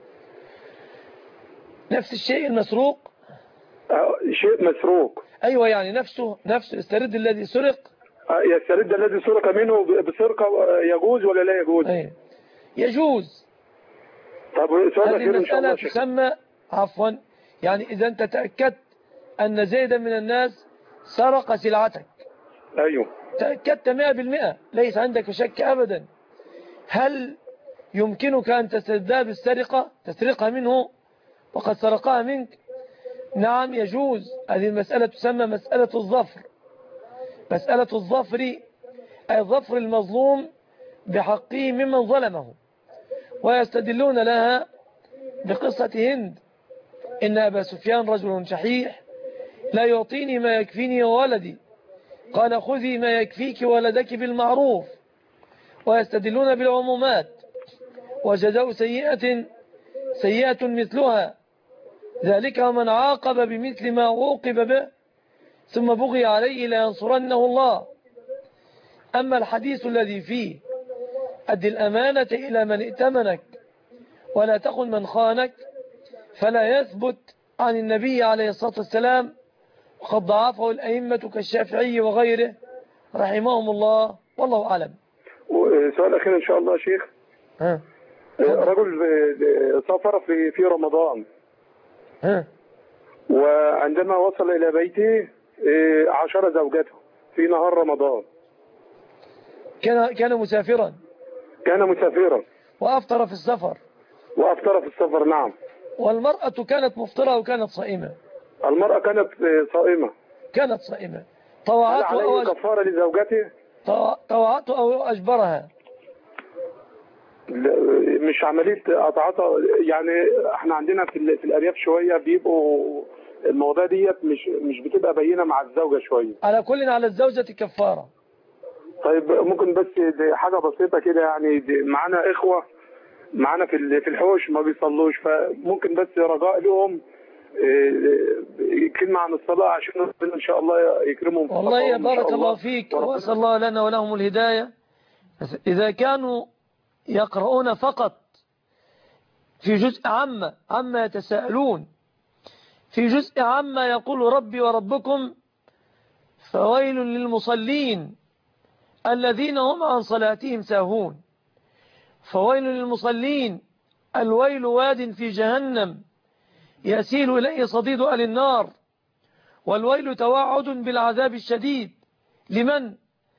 نفس الشيء المسروق. آه، شيء مسروق. أيوة، يعني نفسه نفسه يسترد الذي سرق. آه، يسترد الذي سرق منه بسرقه، آه، يجوز ولا لا يجوز؟ أيوة. يجوز. طب سؤال هذه اخير ان شاء الله المسألة تسمى عفوا يعني إذا أنت تأكدت أن زيدا من الناس سرق سلعتك. ايوه. تأكدت مئة بالمئة، ليس عندك شك أبدا. هل يمكنك أن تستردها بالسرقة، تسرقها منه وقد سرقها منك؟ نعم يجوز. هذه المسألة تسمى مسألة الظفر. مسألة الظفر أي ظفر المظلوم بحقه ممن ظلمه. ويستدلون لها بقصة هند: إن أبا سفيان رجل شحيح لا يعطيني ما يكفيني وولدي، قال خذي ما يكفيك ولدك بالمعروف. ويستدلون بالعمومات: وجزاء سيئة سيئة مثلها، ذلك ومن عاقب بمثل ما عوقب به ثم بغي عليه لينصرنه الله. أما الحديث الذي فيه أد الأمانة إلى من ائتمنك ولا تخن من خانك فلا يثبت عن النبي عليه الصلاة والسلام، وقد ضعفه الأئمة كالشافعي وغيره رحمهم الله، والله أعلم. سؤال أخير إن شاء الله يا شيخ. ها. رجل سافر في في رمضان. ها. وعندما وصل إلى بيته عاشر زوجته في نهار رمضان. كان كان مسافرا. كان مسافرا. وأفطر في السفر. وأفطر في السفر، نعم. والمرأة كانت مفطرة وكانت صائمة. المرأة كانت صائمة. كانت صائمة. طوعته هل عليه كفارة لزوجته؟ طوعته أو أجبرها؟ مش عملية قطعتها، يعني احنا عندنا في, في الأرياف شوية بيبقوا الموضوع ديت مش مش بتبقى بينة مع الزوجة شوية. على كل على الزوجة كفارة. طيب ممكن بس دي حاجة بسيطة كده، يعني معانا إخوة معانا في في الحوش ما بيصلوش، فممكن بس رجاء لهم كلمة عن الصلاة عشان ربنا إن شاء الله يكرمهم. والله يا بارك الله فيك، وأسأل الله لنا ولهم الهداية. إذا كانوا يقرؤون فقط في جزء عامة عما يتساءلون، في جزء عامة يقول ربي وربكم فويل للمصلين الذين هم عن صلاتهم ساهون. فويل للمصلين، الويل واد في جهنم يسيل إليه صديد أهل النار، والويل توعد بالعذاب الشديد. لمن؟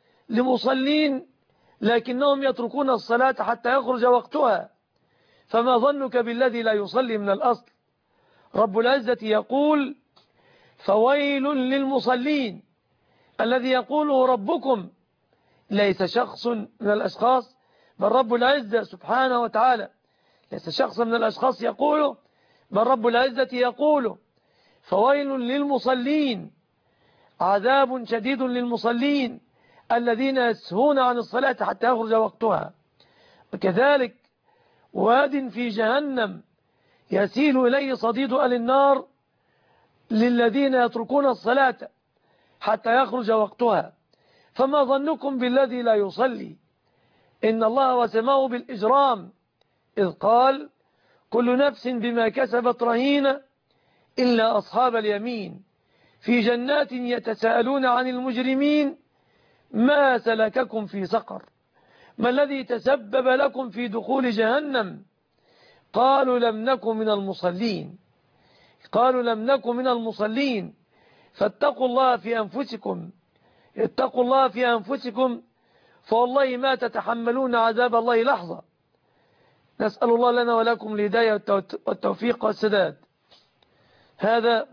لمصلين لكنهم يتركون الصلاة حتى يخرج وقتها، فما ظنك بالذي لا يصلي من الأصل؟ رب العزة يقول فويل للمصلين، الذي يقوله ربكم ليس شخص من الأشخاص، بل رب العزة سبحانه وتعالى، ليس شخص من الأشخاص يقوله، بل رب العزة يقوله فويل للمصلين، عذاب شديد للمصلين الذين يسهون عن الصلاة حتى يخرج وقتها. وكذلك واد في جهنم يسيل إليه صديد أهل النار للذين يتركون الصلاة حتى يخرج وقتها. فما ظنكم بالذي لا يصلي؟ إن الله وسماه بالإجرام إذ قال كل نفس بما كسبت رهينة إلا أصحاب اليمين في جنات يتساءلون عن المجرمين ما سلككم في سقر ما الذي تسبب لكم في دخول جهنم قالوا لم نكن من المصلين قالوا لم نكن من المصلين فاتقوا الله في أنفسكم اتقوا الله في أنفسكم فوالله ما تتحملون عذاب الله لحظة. نسأل الله لنا ولكم الهداية والتوفيق والسداد. هذا،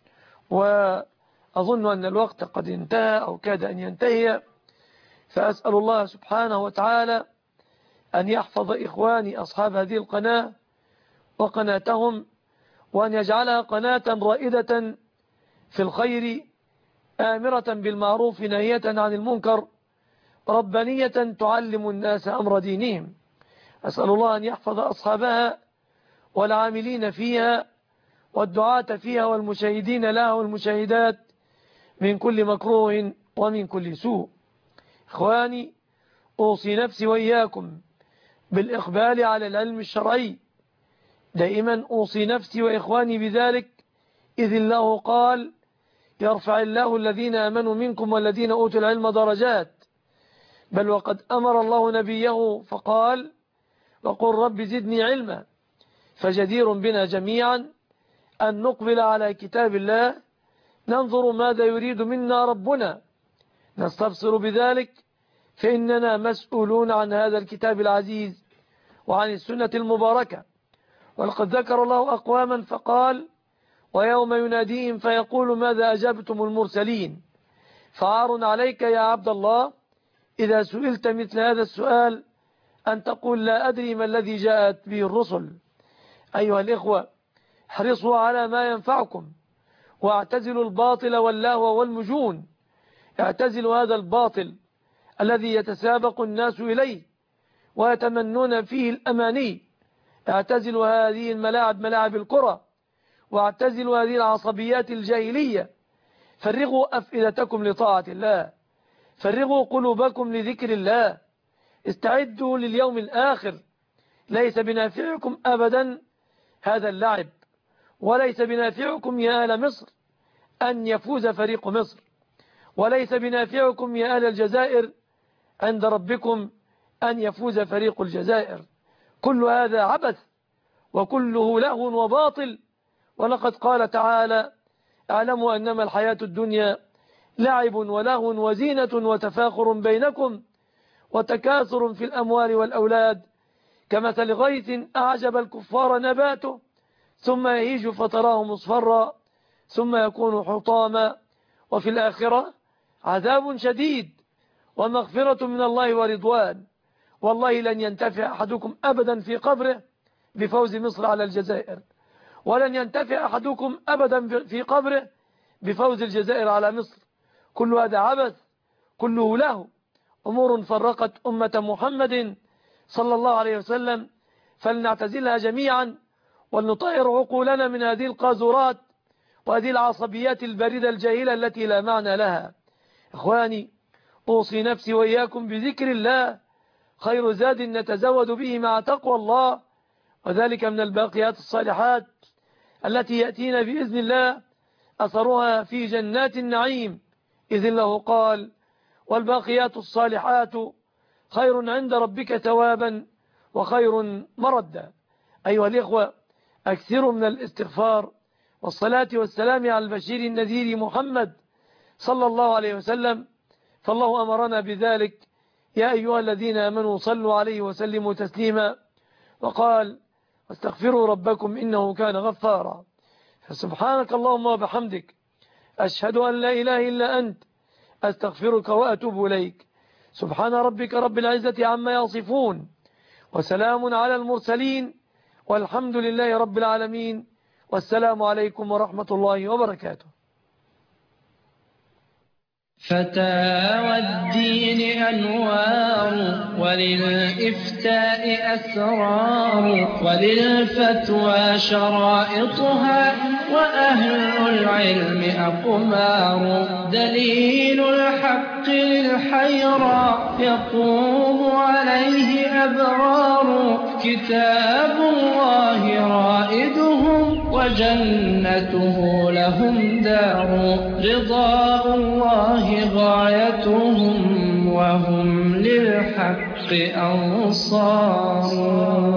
وأظن أن الوقت قد انتهى أو كاد أن ينتهي، فأسأل الله سبحانه وتعالى أن يحفظ إخواني أصحاب هذه القناة وقناتهم، وأن يجعلها قناة رائدة في الخير آمرة بالمعروف ناهية عن المنكر، ربانية تعلم الناس أمر دينهم. أسأل الله أن يحفظ أصحابها والعاملين فيها والدعاة فيها والمشاهدين لها والمشاهدات من كل مكروه ومن كل سوء. إخواني، أوصي نفسي وإياكم بالإقبال على العلم الشرعي. دائما أوصي نفسي وإخواني بذلك، إذ الله قال: يرفع الله الذين آمنوا منكم والذين أوتوا العلم درجات. بل وقد أمر الله نبيه فقال: وقل رب زدني علما. فجدير بنا جميعا أن نقبل على كتاب الله، ننظر ماذا يريد منا ربنا، نستبصر بذلك، فإننا مسؤولون عن هذا الكتاب العزيز وعن السنة المباركة. ولقد ذكر الله أقواما فقال: ويوم يناديهم فيقول ماذا أجبتم المرسلين. فعار عليك يا عبد الله إذا سئلت مثل هذا السؤال أن تقول لا أدري ما الذي جاءت به الرسل. أيها الإخوة، احرصوا على ما ينفعكم، واعتزلوا الباطل واللهو والمجون. اعتزلوا هذا الباطل الذي يتسابق الناس إليه ويتمنون فيه الأماني. اعتزلوا هذه الملاعب، ملاعب الكرة، واعتزلوا هذه العصبيات الجاهلية. فرغوا أفئدتكم لطاعة الله، فرغوا قلوبكم لذكر الله، استعدوا لليوم الآخر. ليس بنافعكم أبدا هذا اللعب، وليس بنافعكم يا آل مصر أن يفوز فريق مصر، وليس بنافعكم يا آل الجزائر عند ربكم أن يفوز فريق الجزائر. كل هذا عبث وكله لهو وباطل. ولقد قال تعالى: اعلموا أنما الحياة الدنيا لعب ولهو وزينة وتفاخر بينكم وتكاثر في الأموال والأولاد كمثل غيث أعجب الكفار نباته ثم يهيج فتراه مصفرا ثم يكون حطاما وفي الآخرة عذاب شديد ومغفرة من الله ورضوان. والله لن ينتفع أحدكم أبدا في قبره بفوز مصر على الجزائر، ولن ينتفع أحدكم أبدا في قبره بفوز الجزائر على مصر. كل هذا عبث، كله له أمور فرقت أمة محمد صلى الله عليه وسلم، فلنعتزلها جميعا ولنطهر عقولنا من هذه القاذورات وهذه العصبيات الباردة الجاهلة التي لا معنى لها. إخواني، أوصي نفسي وإياكم بذكر الله، خير زاد نتزود به مع تقوى الله، وذلك من الباقيات الصالحات التي يأتينا بإذن الله أثرها في جنات النعيم، إذ الله قال: والباقيات الصالحات خير عند ربك ثوابا وخير مردا. أيها الإخوة، أكثروا من الاستغفار والصلاة والسلام على البشير النذير محمد صلى الله عليه وسلم، فالله أمرنا بذلك: يا أيها الذين آمنوا صلوا عليه وسلموا تسليما. وقال: واستغفروا ربكم إنه كان غفارا. فسبحانك اللهم وبحمدك، أشهد أن لا إله إلا أنت، أستغفرك وأتوب إليك. سبحان ربك رب العزة عما يصفون، وسلام على المرسلين، والحمد لله رب العالمين، والسلام عليكم ورحمة الله وبركاته. فتاوى الدين أنوار، وللإفتاء أسرار، وللفتوى شرائطها، وأهل العلم أقمار. دليل الحق للحيرى يقوم عليه أبرار. كتاب الله رائدهم، وجنته لهم دار. رضاء الله غايتهم، وهم للحق أنصار.